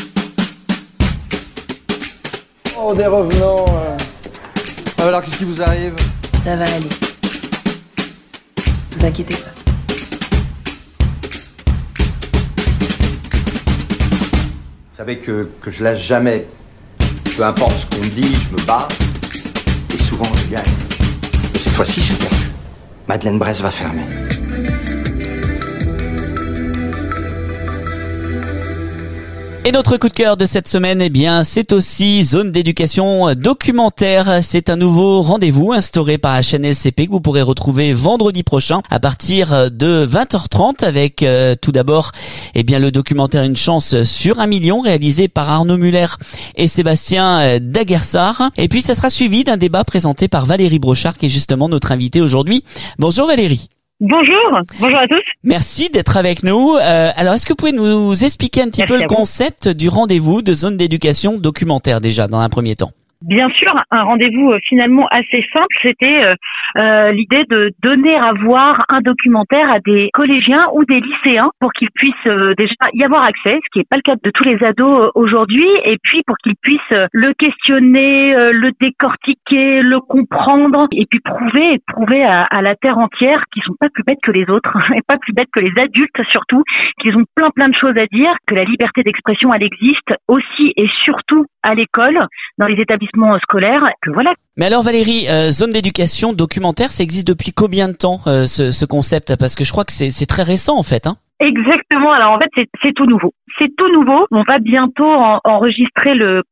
Oh, des revenants. Alors, qu'est-ce qui vous arrive? Ça va aller. Vous inquiétez pas. Vous savez que je lâche jamais. Peu importe ce qu'on me dit, je me bats. Et souvent, je gagne. Et cette fois-ci, j'ai perdu. Madeleine Bresse va fermer. Et notre coup de cœur de cette semaine, c'est aussi Zone d'éducation documentaire. C'est un nouveau rendez-vous instauré par la chaîne LCP que vous pourrez retrouver vendredi prochain à partir de 20h30 avec tout d'abord, le documentaire Une chance sur 1 million réalisé par Arnaud Muller et Sébastien Daguerssard. Et puis ça sera suivi d'un débat présenté par Valérie Brochard qui est justement notre invitée aujourd'hui. Bonjour Valérie. Bonjour à tous. Merci d'être avec nous. Alors, est-ce que vous pouvez nous expliquer un petit peu le concept du rendez-vous de Zone d'éducation documentaire déjà, dans un premier temps? Bien sûr, un rendez-vous finalement assez simple, c'était l'idée de donner à voir un documentaire à des collégiens ou des lycéens pour qu'ils puissent déjà y avoir accès, ce qui n'est pas le cas de tous les ados aujourd'hui, et puis pour qu'ils puissent le questionner, le décortiquer, le comprendre, et puis prouver à la terre entière qu'ils sont pas plus bêtes que les autres, et pas plus bêtes que les adultes surtout, qu'ils ont plein de choses à dire, que la liberté d'expression elle existe aussi et surtout à l'école, dans les établissements scolaires, que voilà. Mais alors Valérie, Zone d'éducation documentaire, ça existe depuis combien de temps ce concept? Parce que je crois que c'est très récent en fait. Exactement, alors en fait c'est tout nouveau. C'est tout nouveau, on va bientôt enregistrer le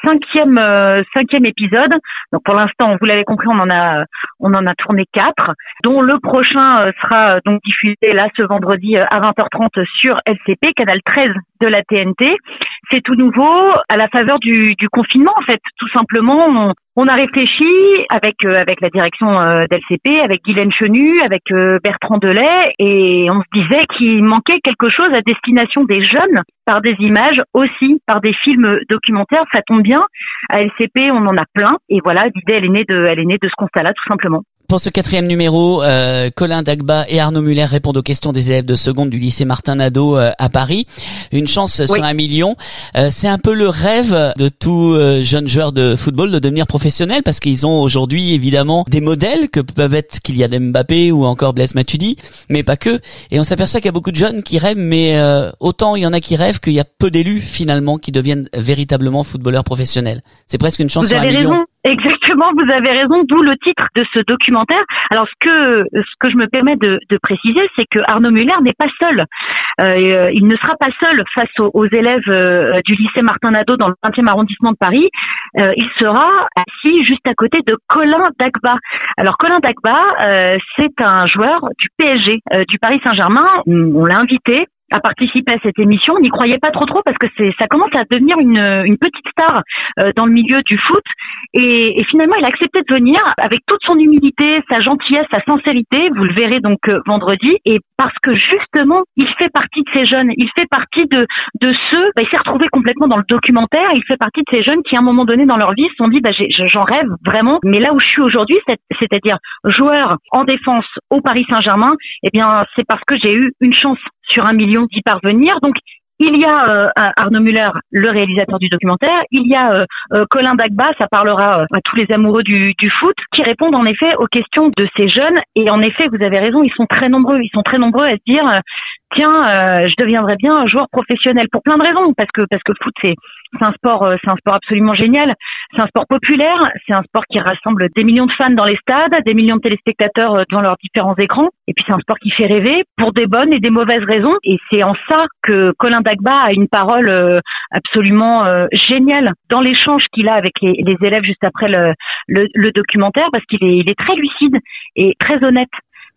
cinquième épisode. Donc pour l'instant, vous l'avez compris, on en a tourné 4, dont le prochain sera donc diffusé là ce vendredi à 20h30 sur LCP, canal 13 de la TNT. C'est tout nouveau à la faveur du confinement en fait, tout simplement. On a réfléchi avec la direction d'LCP, avec Guylaine Chenu, avec Bertrand Delay, et on se disait qu'il manquait quelque chose à destination des jeunes par des images, aussi par des films documentaires. Ça tombe bien. À LCP, on en a plein, et voilà, l'idée elle est née de ce constat-là, tout simplement. Pour ce 4e numéro, Colin Dagba et Arnaud Muller répondent aux questions des élèves de seconde du lycée Martin Nadeau à Paris. Une chance sur 1 million. C'est un peu le rêve de tout jeune joueur de football de devenir professionnel, parce qu'ils ont aujourd'hui évidemment des modèles que peuvent être Kylian Mbappé ou encore Blaise Matuidi, mais pas que. Et on s'aperçoit qu'il y a beaucoup de jeunes qui rêvent, mais autant il y en a qui rêvent qu'il y a peu d'élus finalement qui deviennent véritablement footballeurs professionnels. C'est presque une chance sur 1 million. Raison. Exactement, vous avez raison, d'où le titre de ce documentaire. Alors ce que je me permets de préciser, c'est que Arnaud Muller n'est pas seul. Il ne sera pas seul face aux élèves du lycée Martin Nadeau dans le 20e arrondissement de Paris. Il sera assis juste à côté de Colin Dagba. Alors Colin Dagba, c'est un joueur du PSG, du Paris Saint-Germain. On l'a invité à participer à cette émission. On n'y croyait pas trop parce que ça commence à devenir une petite star dans le milieu du foot, et finalement il a accepté de venir avec toute son humilité, sa gentillesse, sa sincérité. Vous le verrez donc vendredi, et parce que justement il fait partie de ces jeunes, il fait partie de ceux, il s'est retrouvé complètement dans le documentaire. Il fait partie de ces jeunes qui à un moment donné dans leur vie se sont dit j'en rêve vraiment, mais là où je suis aujourd'hui, c'est-à-dire joueur en défense au Paris Saint-Germain, c'est parce que j'ai eu une chance sur 1 million d'y parvenir. Donc il y a Arnaud Muller, le réalisateur du documentaire, il y a Colin Dagba, ça parlera à tous les amoureux du foot, qui répondent en effet aux questions de ces jeunes. Et en effet, vous avez raison, ils sont très nombreux à se dire tiens, je deviendrais bien un joueur professionnel, pour plein de raisons, parce que le foot C'est un sport absolument génial. C'est un sport populaire. C'est un sport qui rassemble des millions de fans dans les stades, des millions de téléspectateurs devant leurs différents écrans. Et puis c'est un sport qui fait rêver pour des bonnes et des mauvaises raisons. Et c'est en ça que Colin Dagba a une parole absolument géniale dans l'échange qu'il a avec les élèves juste après le documentaire, parce qu'il est très lucide et très honnête.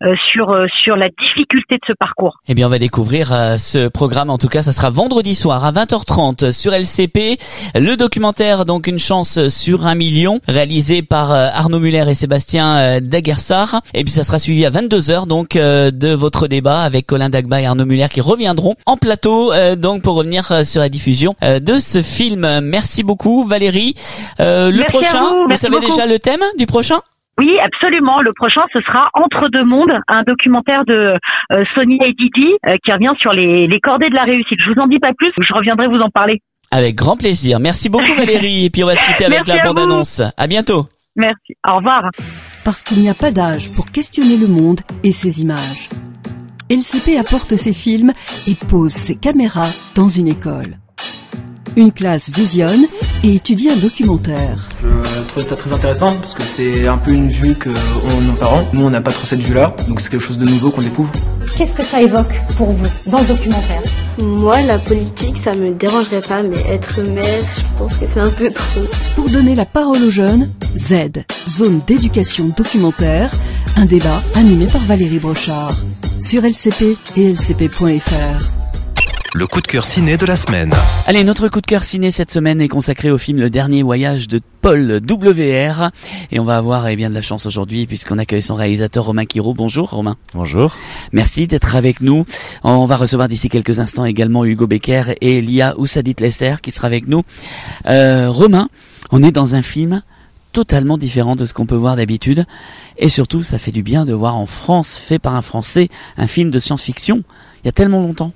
Sur la difficulté de ce parcours. Eh bien, on va découvrir ce programme. En tout cas, ça sera vendredi soir à 20h30 sur LCP. Le documentaire, donc, Une chance sur 1 million, réalisé par Arnaud Muller et Sébastien Daguerssard. Et puis, ça sera suivi à 22h, donc, de votre débat avec Colin Dagba et Arnaud Muller qui reviendront en plateau, donc, pour revenir sur la diffusion de ce film. Merci beaucoup, Valérie. Le prochain, vous savez déjà le thème du prochain? Oui, absolument. Le prochain, ce sera Entre deux mondes, un documentaire de Sonia et Didi qui revient sur les cordées de la réussite. Je vous en dis pas plus, je reviendrai vous en parler. Avec grand plaisir. Merci beaucoup Valérie. Et puis on va se quitter avec la bande-annonce. À bientôt. Merci. Au revoir. Parce qu'il n'y a pas d'âge pour questionner le monde et ses images. LCP apporte ses films et pose ses caméras dans une école. Une classe visionne et étudie un documentaire. Je trouvais ça très intéressant parce que c'est un peu une vue qu'ont nos parents. Nous, on n'a pas trop cette vue-là, donc c'est quelque chose de nouveau qu'on découvre. Qu'est-ce que ça évoque pour vous dans le documentaire? Moi, la politique, ça me dérangerait pas, mais être mère, je pense que c'est un peu trop. Pour donner la parole aux jeunes, Z, Zone d'éducation documentaire, un débat animé par Valérie Brochard sur LCP et lcp.fr. Le coup de cœur ciné de la semaine. Allez, notre coup de cœur ciné cette semaine est consacré au film Le Dernier Voyage de Paul W.R. Et on va avoir de la chance aujourd'hui puisqu'on accueille son réalisateur Romain Quiraud. Bonjour Romain. Bonjour. Merci d'être avec nous. On va recevoir d'ici quelques instants également Hugo Becker et Lia Oussadit-Lesser qui sera avec nous. Romain, on est dans un film totalement différent de ce qu'on peut voir d'habitude. Et surtout, ça fait du bien de voir en France, fait par un Français, un film de science-fiction. Il y a tellement longtemps.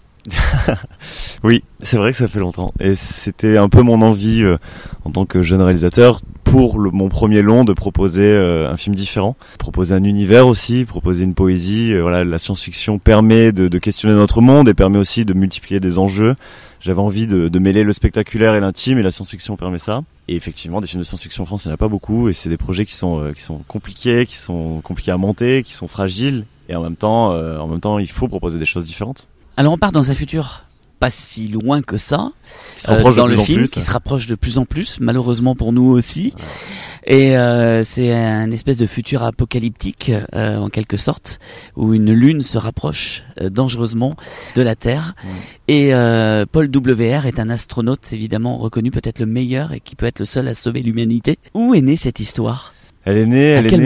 Oui, c'est vrai que ça fait longtemps et c'était un peu mon envie en tant que jeune réalisateur pour mon premier long de proposer un film différent, proposer un univers aussi, proposer une poésie. La science-fiction permet de questionner notre monde et permet aussi de multiplier des enjeux. J'avais envie de mêler le spectaculaire et l'intime et la science-fiction permet ça. Et effectivement, des films de science-fiction en France, il n'y en a pas beaucoup et c'est des projets qui sont compliqués, qui sont compliqués à monter, qui sont fragiles et en même temps, il faut proposer des choses différentes. Alors on part dans un futur pas si loin que ça, dans le film, qui se rapproche de plus en plus, malheureusement pour nous aussi. Ouais. Et c'est un espèce de futur apocalyptique, en quelque sorte, où une lune se rapproche dangereusement de la Terre. Ouais. Et Paul W.R. est un astronaute évidemment reconnu, peut-être le meilleur, et qui peut être le seul à sauver l'humanité. Où est née cette histoire ? Elle est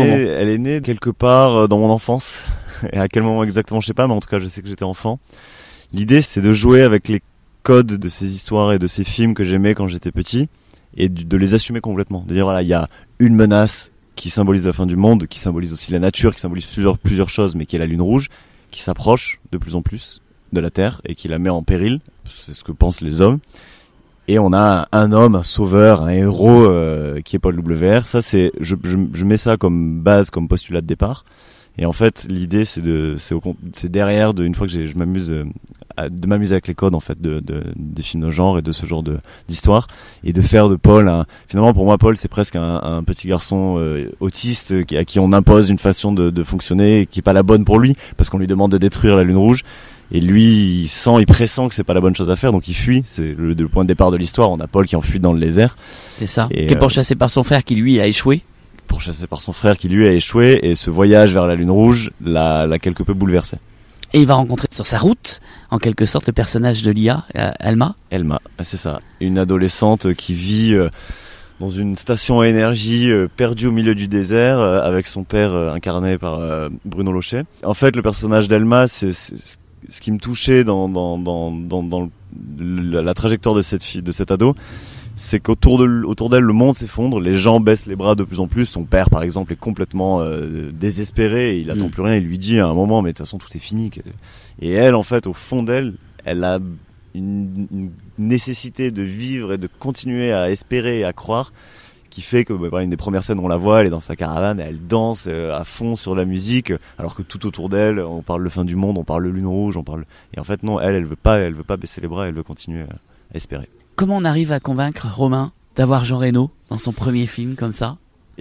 née quelque part dans mon enfance. Et à quel moment exactement, je sais pas, mais en tout cas, je sais que j'étais enfant. L'idée, c'est de jouer avec les codes de ces histoires et de ces films que j'aimais quand j'étais petit et de les assumer complètement. De dire, voilà, il y a une menace qui symbolise la fin du monde, qui symbolise aussi la nature, qui symbolise plusieurs choses, mais qui est la lune rouge, qui s'approche de plus en plus de la Terre et qui la met en péril. C'est ce que pensent les hommes. Et on a un homme, un sauveur, un héros qui est Paul W.R. Ça, je mets ça comme base, comme postulat de départ. Et en fait, l'idée, c'est derrière, une fois que je m'amuse, de m'amuser avec les codes, en fait, des films de genre et de ce genre d'histoire, et de faire de Paul finalement, pour moi, Paul, c'est presque un petit garçon autiste à qui on impose une façon de fonctionner qui est pas la bonne pour lui, parce qu'on lui demande de détruire la lune rouge. Et lui, il pressent que c'est pas la bonne chose à faire, donc il fuit. C'est le point de départ de l'histoire. On a Paul qui enfuit dans le désert. C'est ça. Qui est pourchassé par son frère qui lui a échoué. Pourchassé par son frère qui lui a échoué, et ce voyage vers la lune rouge l'a quelque peu bouleversé. Et il va rencontrer sur sa route, en quelque sorte, le personnage de Lia, Elma. Elma, c'est ça. Une adolescente qui vit dans une station à énergie perdue au milieu du désert avec son père incarné par Bruno Lochet. En fait, le personnage d'Elma, c'est ce qui me touchait dans la trajectoire de cette ado. C'est qu'autour d'elle, le monde s'effondre, les gens baissent les bras de plus en plus. Son père, par exemple, est complètement désespéré, et il attend plus rien. Il lui dit à un moment, mais de toute façon, tout est fini. Et elle, en fait, au fond d'elle, elle a une nécessité de vivre et de continuer à espérer et à croire, qui fait que une des premières scènes, on la voit, elle est dans sa caravane, elle danse à fond sur la musique, alors que tout autour d'elle, on parle de fin du monde, on parle de lune rouge, et en fait non, elle veut pas baisser les bras, elle veut continuer à espérer. comment on arrive à convaincre Romain d'avoir Jean Reno dans son premier film comme ça?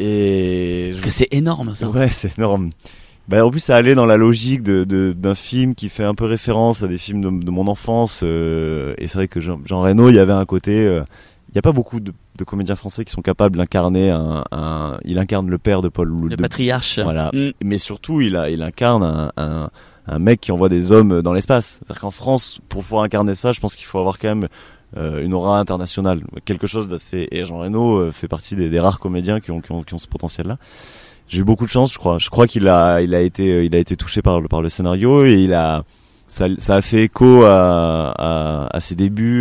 Parce que c'est énorme ça. Ouais, c'est énorme. En plus, ça allait dans la logique d'un film qui fait un peu référence à des films de mon enfance. Et c'est vrai que Jean Reno, il y avait un côté... il n'y a pas beaucoup de comédiens français qui sont capables d'incarner il incarne le père de Paul. Le patriarche. Voilà. Mais surtout, il incarne un mec qui envoie des hommes dans l'espace. C'est-à-dire qu'en France, pour pouvoir incarner ça, je pense qu'il faut avoir quand même une aura internationale. Quelque chose d'assez... Et Jean Reno fait partie des rares comédiens qui ont ce potentiel-là. J'ai eu beaucoup de chance, je crois. Je crois qu'il a été touché par le scénario et ça a fait écho à ses débuts,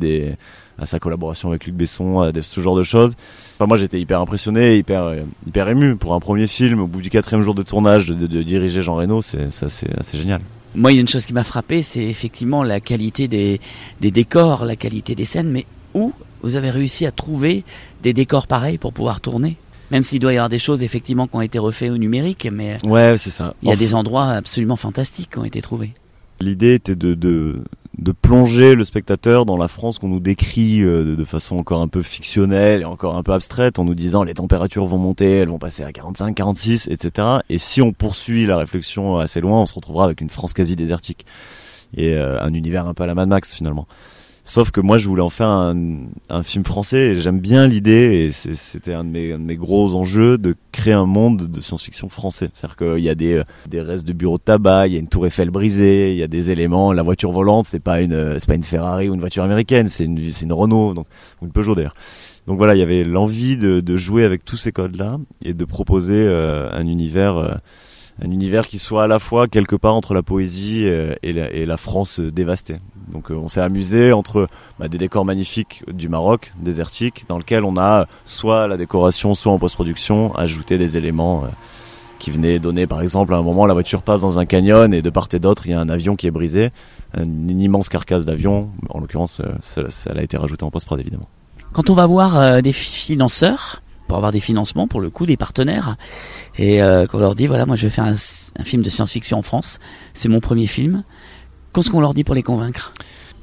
à sa collaboration avec Luc Besson, à ce genre de choses. Enfin, moi, j'étais hyper impressionné, hyper ému pour un premier film. Au bout du 4e jour de tournage, de diriger Jean Reno, c'est assez génial. Moi, il y a une chose qui m'a frappé, c'est effectivement la qualité des décors, la qualité des scènes. Mais où vous avez réussi à trouver des décors pareils pour pouvoir tourner? Même s'il doit y avoir des choses effectivement qui ont été refaites au numérique, mais ouais, c'est ça. Il y a des endroits absolument fantastiques qui ont été trouvés. L'idée était de plonger le spectateur dans la France qu'on nous décrit de façon encore un peu fictionnelle et encore un peu abstraite, en nous disant les températures vont monter, elles vont passer à 45, 46, etc. Et si on poursuit la réflexion assez loin, on se retrouvera avec une France quasi désertique et un univers un peu à la Mad Max finalement. Sauf que moi je voulais en faire un film français et j'aime bien l'idée et c'était un de mes gros enjeux de créer un monde de science-fiction français. C'est-à-dire qu'il y a des restes de bureaux de tabac, il y a une tour Eiffel brisée, il y a des éléments, la voiture volante c'est pas une Ferrari ou une voiture américaine, c'est une Renault, donc ou une Peugeot d'ailleurs. Donc voilà, il y avait l'envie de jouer avec tous ces codes-là et de proposer un univers qui soit à la fois quelque part entre la poésie et la France dévastée. Donc on s'est amusé entre des décors magnifiques du Maroc, désertique, dans lequel on a soit la décoration, soit en post-production, ajouté des éléments qui venaient donner, par exemple, à un moment, la voiture passe dans un canyon et de part et d'autre, il y a un avion qui est brisé, une immense carcasse d'avion. En l'occurrence, ça a été rajouté en post-prod, évidemment. Quand on va voir des financeurs, pour avoir des financements, pour le coup, des partenaires, et qu'on leur dit, voilà, moi je vais faire un film de science-fiction en France, c'est mon premier film, qu'est-ce qu'on leur dit pour les convaincre?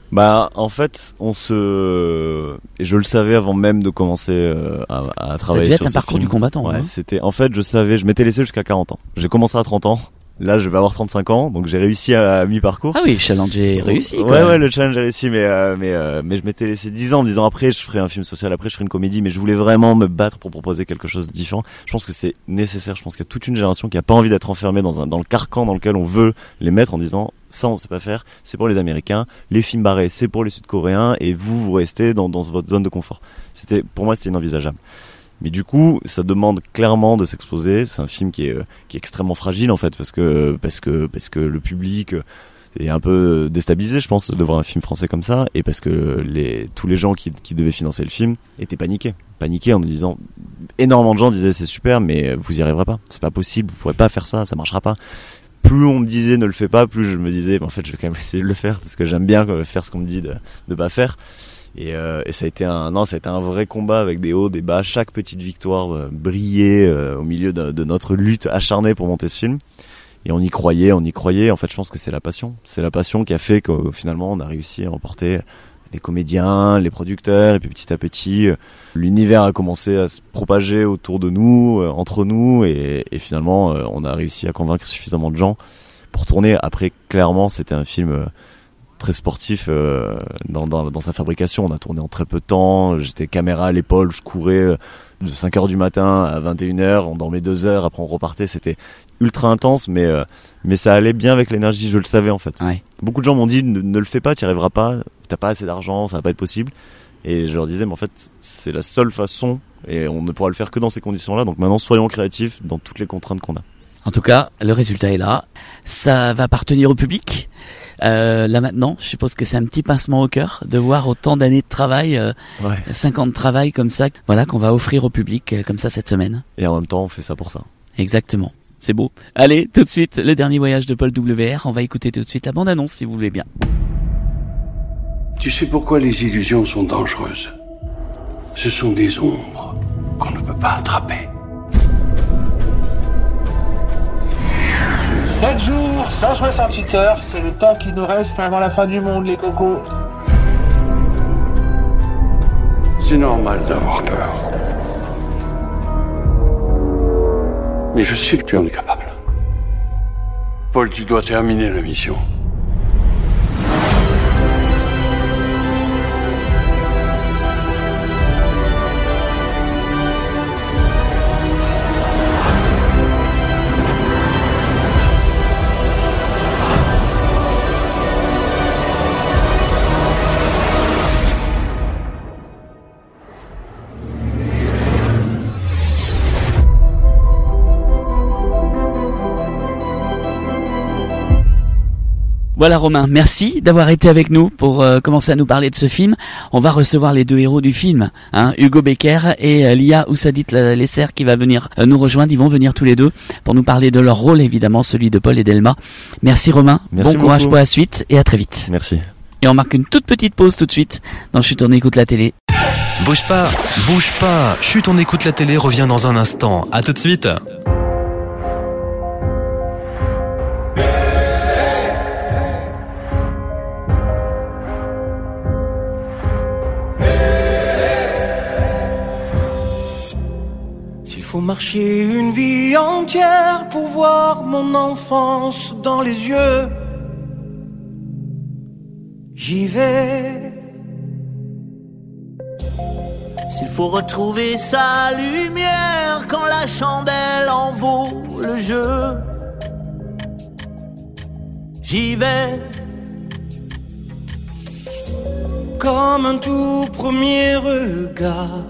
En fait, et je le savais avant même de commencer à travailler sur ce film. Ça devait être un parcours du combattant. Ouais, je m'étais laissé jusqu'à 40 ans. J'ai commencé à 30 ans. Là, je vais avoir 35 ans, donc j'ai réussi à mi-parcours. Ah oui, le challenge est réussi. Ouais, le challenge est réussi, mais je m'étais laissé 10 ans en me disant après, je ferai un film social, après je ferai une comédie, mais je voulais vraiment me battre pour proposer quelque chose de différent. Je pense que c'est nécessaire. Je pense qu'il y a toute une génération qui a pas envie d'être enfermée dans le carcan dans lequel on veut les mettre en disant ça on sait pas faire, c'est pour les Américains, les films barrés c'est pour les Sud-Coréens et vous restez dans votre zone de confort. Pour moi c'était inenvisageable. Mais du coup, ça demande clairement de s'exposer. C'est un film qui est extrêmement fragile en fait, parce que le public est un peu déstabilisé, je pense, de voir un film français comme ça, et parce que tous les gens qui devaient financer le film étaient paniqués en nous disant, énormément de gens disaient c'est super, mais vous y arriverez pas, c'est pas possible, vous pourrez pas faire ça marchera pas. Plus on me disait ne le fais pas, plus je me disais en fait je vais quand même essayer de le faire parce que j'aime bien faire ce qu'on me dit de pas faire. Et ça a été un vrai combat avec des hauts, des bas. Chaque petite victoire brillait au milieu de notre lutte acharnée pour monter ce film. Et on y croyait. En fait, je pense que c'est la passion. C'est la passion qui a fait que finalement on a réussi à emporter les comédiens, les producteurs, et puis petit à petit, l'univers a commencé à se propager autour de nous, entre nous, et finalement, on a réussi à convaincre suffisamment de gens pour tourner. Après, clairement, c'était un film très sportif dans sa fabrication. On a tourné en très peu de temps. J'étais caméra à l'épaule, je courais de 5h du matin à 21h, on dormait 2 heures, après on repartait. C'était ultra intense, mais ça allait bien avec l'énergie, je le savais en fait. Ouais. Beaucoup de gens m'ont dit ne le fais pas, t'y arriveras pas, t'as pas assez d'argent, ça va pas être possible. Et je leur disais mais en fait c'est la seule façon et on ne pourra le faire que dans ces conditions-là. Donc maintenant soyons créatifs dans toutes les contraintes qu'on a. En tout cas, le résultat est là. Ça va appartenir au public. Là maintenant, je suppose que c'est un petit pincement au cœur de voir autant d'années de travail, 5 ans de travail comme ça, voilà, qu'on va offrir au public comme ça cette semaine. Et en même temps, on fait ça pour ça. Exactement. C'est beau. Allez, tout de suite, le dernier voyage de Paul WR. On va écouter tout de suite la bande-annonce si vous voulez bien. Tu sais pourquoi les illusions sont dangereuses? Ce sont des ombres qu'on ne peut pas attraper. 7 jours, 168 heures, c'est le temps qui nous reste avant la fin du monde, les cocos. C'est normal d'avoir peur. Mais je sais que tu en es capable. Paul, tu dois terminer la mission. Voilà Romain, merci d'avoir été avec nous pour commencer à nous parler de ce film. On va recevoir les deux héros du film, Hugo Becker et Lia Oussadit Lesser qui va venir nous rejoindre. Ils vont venir tous les deux pour nous parler de leur rôle, évidemment celui de Paul et d'Elma. Merci Romain, merci bon courage beaucoup pour la suite et à très vite. Merci. Et on marque une toute petite pause tout de suite dans Chut on écoute la télé. Bouge pas, Chut on écoute la télé revient dans un instant. À tout de suite. S'il faut marcher une vie entière pour voir mon enfance dans les yeux, j'y vais. S'il faut retrouver sa lumière quand la chandelle en vaut le jeu, j'y vais. Comme un tout premier regard,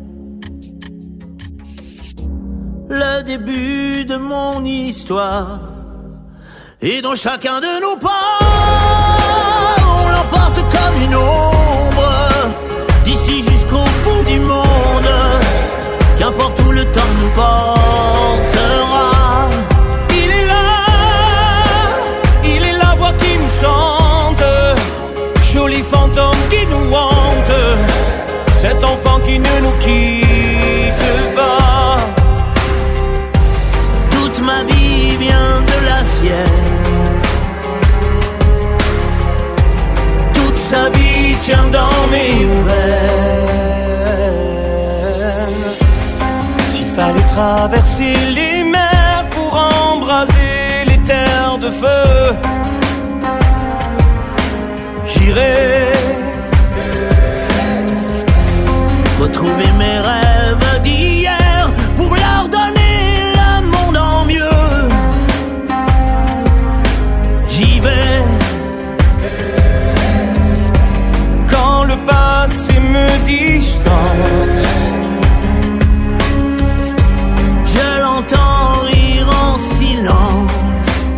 le début de mon histoire, et dans chacun de nos pas, on l'emporte comme une ombre, d'ici jusqu'au bout du monde, qu'importe où le temps nous portera. Il est la voix qui nous chante, joli fantôme qui nous hante, cet enfant qui ne nous quitte pas. Ma vie vient de la sienne, toute sa vie tient dans mes veines. S'il fallait traverser les mers pour embraser les terres de feu, j'irai retrouver mes rêves d'hier pour leur donner mieux. J'y vais quand le passé me distance, je l'entends rire en silence.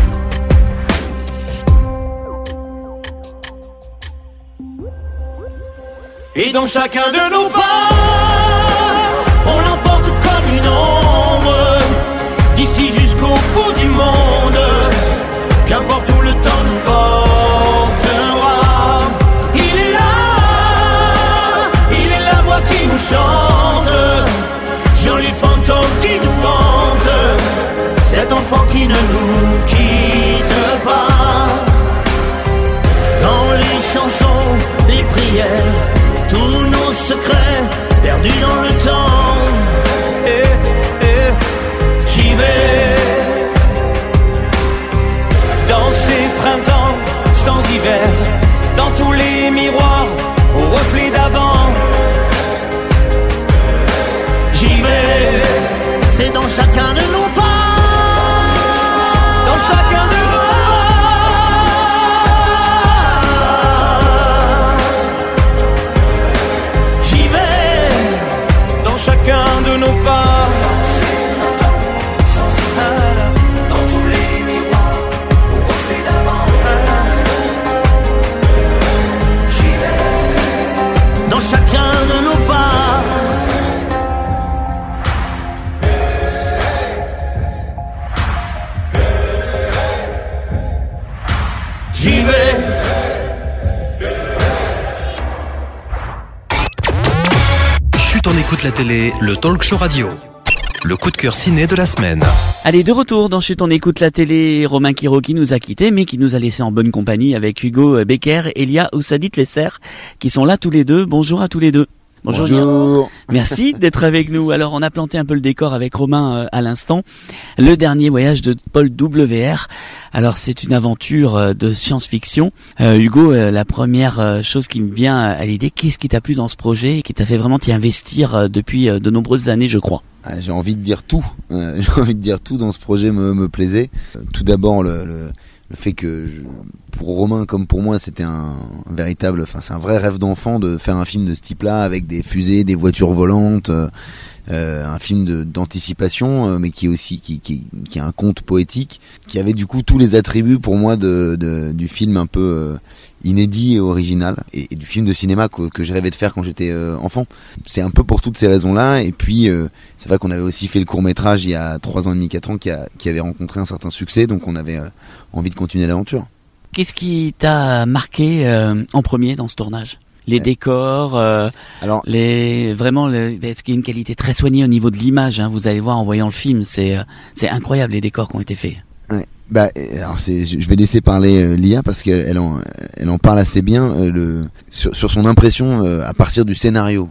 Et dans chacun de nos pas, on l'emporte comme une ombre, d'ici jusqu'au bout du monde, qu'importe où le temps nous portera. Il est la voix qui nous chante, joli fantôme qui nous hante, cet enfant qui ne nous quitte pas. Dans les chansons, les prières, tous nos secrets perdus dans le temps. J'y vais dans ces printemps sans hiver, dans tous les miroirs au reflet d'avant. J'y vais, c'est dans chacun de nos pas, dans chacun de nos pas. J'y vais dans chacun de nos pas. Dans chacun de nos pas, j'y vais. Chut, on écoute la télé, le talk show radio. Le coup de cœur ciné de la semaine. Allez, de retour dans Chut, on écoute la télé. Romain Quiro qui nous a quittés, mais qui nous a laissé en bonne compagnie avec Hugo Becker et Lia Oussadit Lesser, qui sont là tous les deux. Bonjour à tous les deux. Bonjour. Bonjour. Merci d'être avec nous. Alors, on a planté un peu le décor avec Romain à l'instant. Le dernier voyage de Paul W.R. Alors, c'est une aventure de science-fiction. Hugo, la première chose qui me vient à l'idée, qu'est-ce qui t'a plu dans ce projet et qui t'a fait vraiment t'y investir depuis de nombreuses années, je crois? J'ai envie de dire tout. J'ai envie de dire tout dans ce projet me plaisait. Tout d'abord, le fait que pour Romain comme pour moi, c'était c'est un vrai rêve d'enfant de faire un film de ce type-là avec des fusées, des voitures volantes, un film d'anticipation, mais qui est aussi qui a un conte poétique, qui avait du coup tous les attributs pour moi du film un peu inédit et original, et du film de cinéma que je rêvais de faire quand j'étais enfant. C'est un peu pour toutes ces raisons-là. Et puis c'est vrai qu'on avait aussi fait le court-métrage il y a 3 ans et demi, 4 ans, qui avait rencontré un certain succès, donc on avait envie de continuer l'aventure. Qu'est-ce qui t'a marqué en premier dans ce tournage? Les décors, est-ce qu'il y a une qualité très soignée au niveau de l'image, hein, vous allez voir en voyant le film, c'est incroyable les décors qui ont été faits. Ouais. Alors je vais laisser parler Lia parce qu'elle en parle assez bien sur son impression à partir du scénario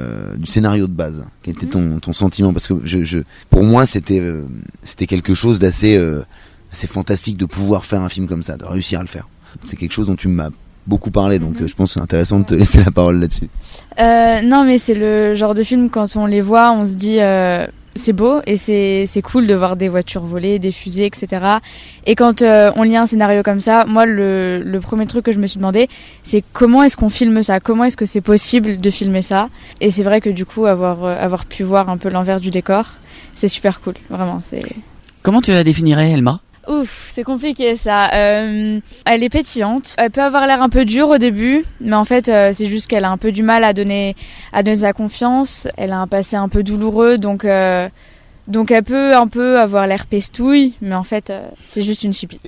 de base. Quel était ton sentiment? Parce que pour moi c'était quelque chose d'assez fantastique de pouvoir faire un film comme ça, de réussir à le faire. C'est quelque chose dont tu m'as beaucoup parlé, donc je pense que c'est intéressant de te laisser la parole là-dessus. Non, mais c'est le genre de film, quand on les voit, on se dit c'est beau et c'est cool de voir des voitures voler, des fusées, etc. Et quand on lit un scénario comme ça, moi le premier truc que je me suis demandé, c'est comment est-ce qu'on filme ça, comment est-ce que c'est possible de filmer ça. Et c'est vrai que du coup avoir pu voir un peu l'envers du décor, c'est super cool, vraiment. Comment tu la définirais, Elma? Ouf, c'est compliqué ça. Elle est pétillante. Elle peut avoir l'air un peu dure au début, mais en fait, c'est juste qu'elle a un peu du mal à donner sa confiance. Elle a un passé un peu douloureux, donc elle peut un peu avoir l'air pestouille, mais en fait, c'est juste une chipie.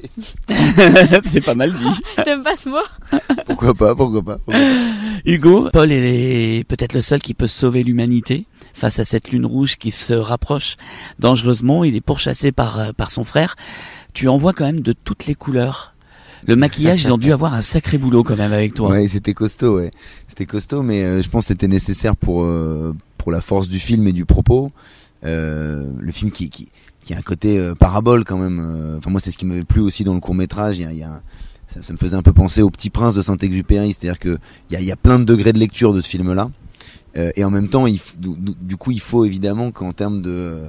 C'est pas mal dit. T'aimes pas ce mot? Pourquoi pas. Hugo, Paul est peut-être le seul qui peut sauver l'humanité face à cette lune rouge qui se rapproche dangereusement. Il est pourchassé par son frère. Tu en vois quand même de toutes les couleurs. Le maquillage, ils ont dû avoir un sacré boulot quand même avec toi. Ouais, c'était costaud, mais je pense que c'était nécessaire pour la force du film et du propos. Le film qui a un côté parabole quand même. Moi, c'est ce qui m'avait plu aussi dans le court-métrage. Ça me faisait un peu penser au Petit Prince de Saint-Exupéry, c'est-à-dire que il y a plein de degrés de lecture de ce film-là. Et en même temps, du coup, il faut évidemment qu'en termes de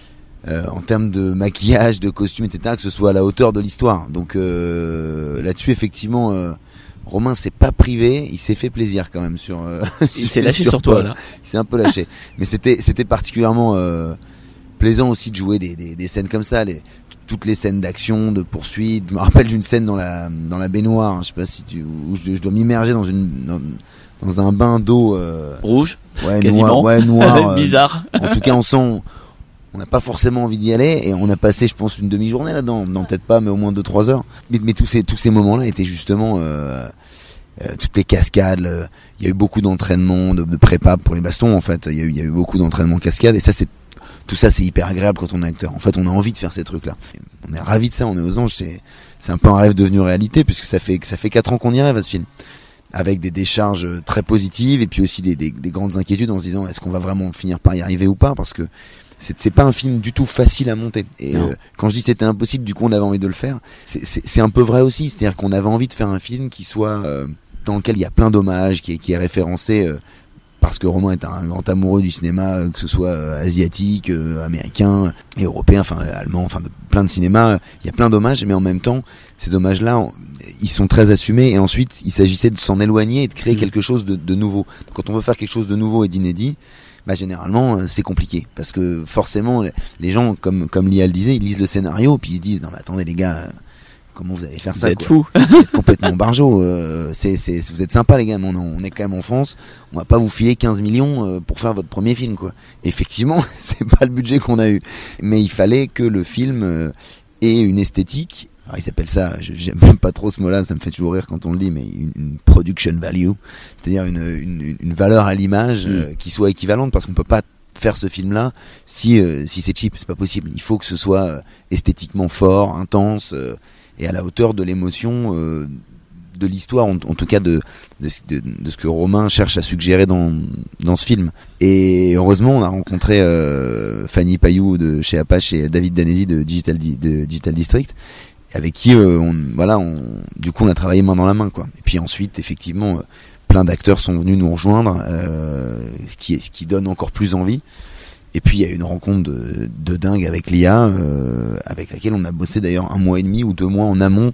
maquillage, de costume, etc., que ce soit à la hauteur de l'histoire. Donc là-dessus, effectivement, Romain s'est pas privé, il s'est fait plaisir quand même il s'est lâché sur toi là. Il s'est un peu lâché, mais c'était particulièrement plaisant aussi de jouer des scènes comme ça, toutes les scènes d'action, de poursuite. Je me rappelle d'une scène dans la baignoire, hein, je sais pas où je dois m'immerger dans un bain d'eau rouge, quasiment. Noir, bizarre. En tout cas, on n'a pas forcément envie d'y aller, et on a passé, je pense, une demi-journée là-dedans. Non, peut-être pas, mais au moins 2-3 heures. Mais tous ces moments-là étaient justement toutes les cascades. Il y a eu beaucoup d'entraînement, de prépa pour les bastons. En fait, il y a eu beaucoup d'entraînement cascades, et tout ça, c'est hyper agréable quand on est acteur. En fait, on a envie de faire ces trucs-là. On est ravis de ça. On est aux anges. C'est un peu un rêve devenu réalité, puisque ça fait 4 ans qu'on y rêve à ce film, avec des décharges très positives, et puis aussi des grandes inquiétudes en se disant est-ce qu'on va vraiment finir par y arriver ou pas, parce que c'est pas un film du tout facile à monter. Et quand je dis c'était impossible, du coup on avait envie de le faire. C'est un peu vrai aussi, c'est-à-dire qu'on avait envie de faire un film qui soit dans lequel il y a plein d'hommages, qui est référencé parce que Romain est un grand amoureux du cinéma, que ce soit asiatique, américain, et européen, allemand, plein de cinémas. Il y a plein d'hommages, mais en même temps, ces hommages-là, ils sont très assumés, et ensuite, il s'agissait de s'en éloigner et de créer quelque chose de nouveau. Donc, quand on veut faire quelque chose de nouveau et d'inédit, généralement, c'est compliqué, parce que forcément, les gens, comme Lia le disait, ils lisent le scénario, puis ils se disent, non mais attendez les gars, comment vous allez faire ça? Vous êtes fous. Vous êtes complètement barjot. Vous êtes sympa les gars, mais on est quand même en France. On va pas vous filer 15 millions pour faire votre premier film, quoi. Effectivement, c'est pas le budget qu'on a eu, mais il fallait que le film ait une esthétique. Alors, il s'appelle ça, j'aime même pas trop ce mot-là, ça me fait toujours rire quand on le dit, mais une production value, c'est-à-dire une valeur à l'image qui soit équivalente, parce qu'on peut pas faire ce film-là si c'est cheap, c'est pas possible. Il faut que ce soit esthétiquement fort, intense, et à la hauteur de l'émotion de l'histoire, en tout cas de ce que Romain cherche à suggérer dans ce film. Et heureusement, on a rencontré Fanny Payou de chez Apache et David Danesi de Digital District, avec qui du coup on a travaillé main dans la main, quoi. Et puis ensuite, effectivement, plein d'acteurs sont venus nous rejoindre, ce qui donne encore plus envie. Et puis il y a eu une rencontre de dingue avec Lia, avec laquelle on a bossé d'ailleurs 1 mois et demi ou 2 mois en amont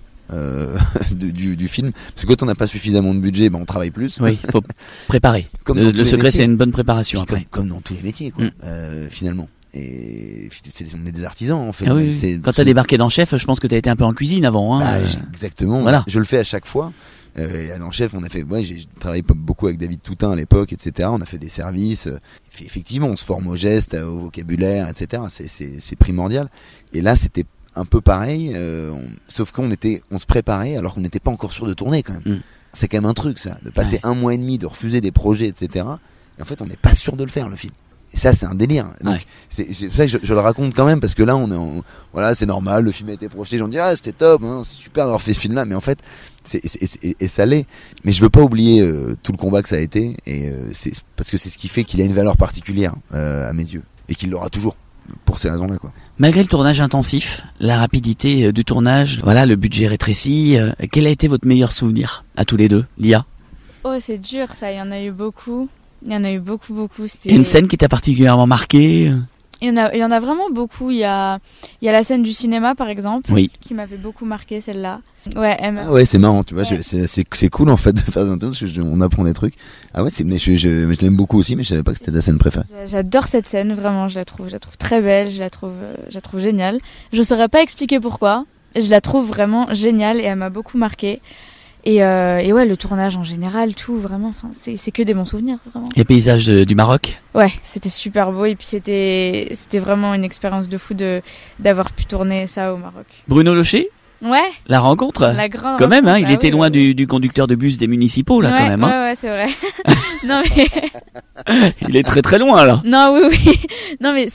du film, parce que quand on n'a pas suffisamment de budget, on travaille plus. Oui, il faut préparer. Le secret, c'est une bonne préparation après. Comme dans tous les métiers, quoi, finalement. Et on est des artisans, en fait. Ah oui. Quand t'as débarqué dans Chef, je pense que t'as été un peu en cuisine avant. Exactement. Voilà. Je le fais à chaque fois. Dans Chef, on a fait. J'ai travaillé beaucoup avec David Toutain à l'époque, etc. On a fait des services. Effectivement, on se forme au geste, au vocabulaire, etc. C'est primordial. Et là, c'était un peu pareil, sauf qu'on se préparait alors qu'on n'était pas encore sûr de tourner, quand même. C'est quand même un truc, ça, de passer 1 mois et demi, de refuser des projets, etc. Et en fait, on n'est pas sûr de le faire, le film. Et ça, c'est un délire. Donc, c'est pour ça que je le raconte quand même, parce que là, c'est normal, le film a été projeté, j'en dis, c'était top, hein, c'est super d'avoir fait ce film-là, mais en fait, et ça l'est. Mais je veux pas oublier tout le combat que ça a été, et c'est parce que c'est ce qui fait qu'il a une valeur particulière à mes yeux, et qu'il l'aura toujours, pour ces raisons-là, quoi. Malgré le tournage intensif, la rapidité du tournage, le budget rétréci, quel a été votre meilleur souvenir à tous les deux, Lia? Oh, c'est dur, ça, il y en a eu beaucoup. Il y en a eu beaucoup. C'était... Une scène qui t'a particulièrement marqué? Il y en a vraiment beaucoup. Il y a la scène du cinéma, par exemple, qui m'avait beaucoup marqué, celle-là. Ouais, c'est marrant, tu vois, c'est cool en fait de faire des interviews, parce qu'on apprend des trucs. Ah ouais, mais je l'aime beaucoup aussi, mais je savais pas que c'était ta scène préférée. J'adore cette scène, vraiment, je la trouve très belle, je la trouve géniale. Je saurais pas expliquer pourquoi, je la trouve vraiment géniale et elle m'a beaucoup marqué. Et ouais, le tournage en général, tout, vraiment, c'est que des bons souvenirs, vraiment. Les paysages du Maroc? Ouais, c'était super beau, et puis c'était vraiment une expérience de fou d'avoir pu tourner ça au Maroc. Bruno Locher? Ouais. La rencontre? La grande. Quand même, il était loin du conducteur de bus des municipaux, là, quand même. Ouais, c'est vrai. Non, mais. Il est très très loin, là. Non, oui. Non, mais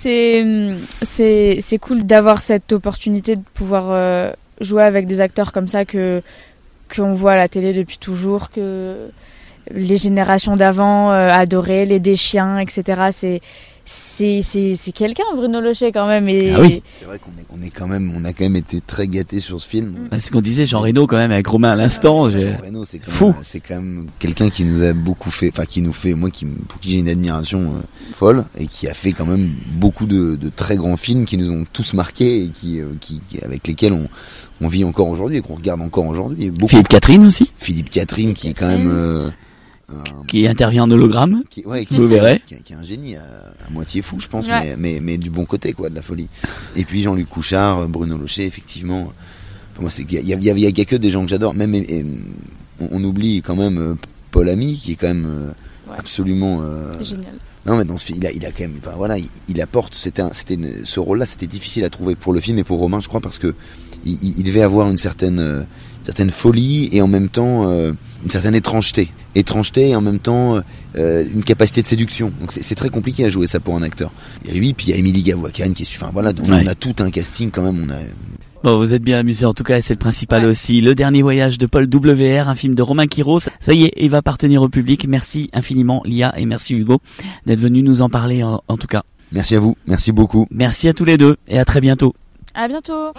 c'est cool d'avoir cette opportunité de pouvoir jouer avec des acteurs comme ça qu'on voit à la télé depuis toujours, que les générations d'avant adoraient, les Deschiens, etc. C'est quelqu'un, Bruno Locher, quand même. Et... Ah oui. C'est vrai qu'on a quand même été très gâtés sur ce film. C'est ce qu'on disait, Jean Reno, quand même, avec Romain à l'instant. Jean Reno, c'est quand même quelqu'un qui nous a beaucoup fait, qui nous fait, pour qui j'ai une admiration folle, et qui a fait quand même beaucoup de très grands films qui nous ont tous marqués, et avec lesquels on vit encore aujourd'hui, et qu'on regarde encore aujourd'hui. Philippe Catherine aussi. Philippe Catherine, qui est quand même... qui intervient en hologramme, vous verrez. Qui est un génie à moitié fou, je pense, mais du bon côté, quoi, de la folie. Et puis Jean-Luc Couchard, Bruno Locher, effectivement. Moi, il y a que des gens que j'adore. Même on oublie quand même Paul Ami, qui est quand même absolument génial. Non, mais dans ce film, il a quand même, il apporte. Ce rôle-là, c'était difficile à trouver pour le film et pour Romain, je crois, parce que il devait avoir une certaine folie et en même temps une certaine étrangeté et en même temps une capacité de séduction. Donc c'est très compliqué à jouer ça pour un acteur. Il y a lui, puis il y a Émilie Gavouakane qui est on a tout un casting quand même. Bon, vous êtes bien amusés en tout cas, et c'est le principal aussi. Le dernier voyage de Paul WR, un film de Romain Quiros. Ça y est, il va appartenir au public. Merci infiniment Lia et merci Hugo d'être venus nous en parler en tout cas. Merci à vous, merci beaucoup. Merci à tous les deux et à très bientôt. À bientôt.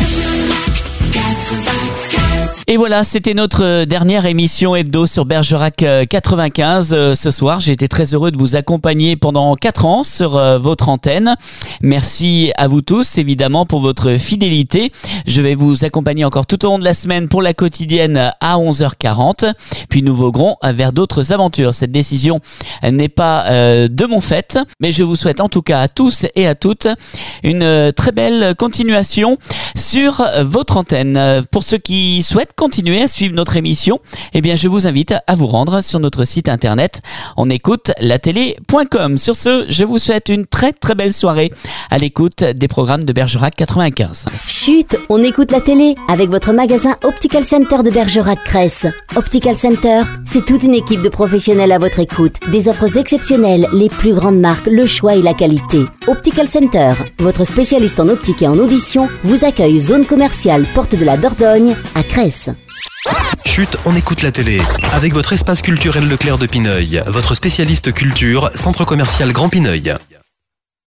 Et voilà, c'était notre dernière émission hebdo sur Bergerac 95. Ce soir, j'ai été très heureux de vous accompagner pendant 4 ans sur votre antenne. Merci à vous tous, évidemment, pour votre fidélité. Je vais vous accompagner encore tout au long de la semaine pour la quotidienne à 11h40. Puis nous voguerons vers d'autres aventures. Cette décision n'est pas de mon fait, mais je vous souhaite en tout cas à tous et à toutes une très belle continuation sur votre antenne. Pour ceux qui souhaitent continuer à suivre notre émission, eh bien je vous invite à vous rendre sur notre site internet onécoutelatélé.com. Sur ce, je vous souhaite une très très belle soirée à l'écoute des programmes de Bergerac 95. Chut, on écoute la télé avec votre magasin Optical Center de Bergerac-Cresse. Optical Center, c'est toute une équipe de professionnels à votre écoute. Des offres exceptionnelles, les plus grandes marques, le choix et la qualité. Optical Center, votre spécialiste en optique et en audition, vous accueille zone commerciale Porte de la Dordogne à Cresse. Chut, on écoute la télé. Avec votre espace culturel Leclerc de Pineuil, votre spécialiste culture, centre commercial Grand Pineuil.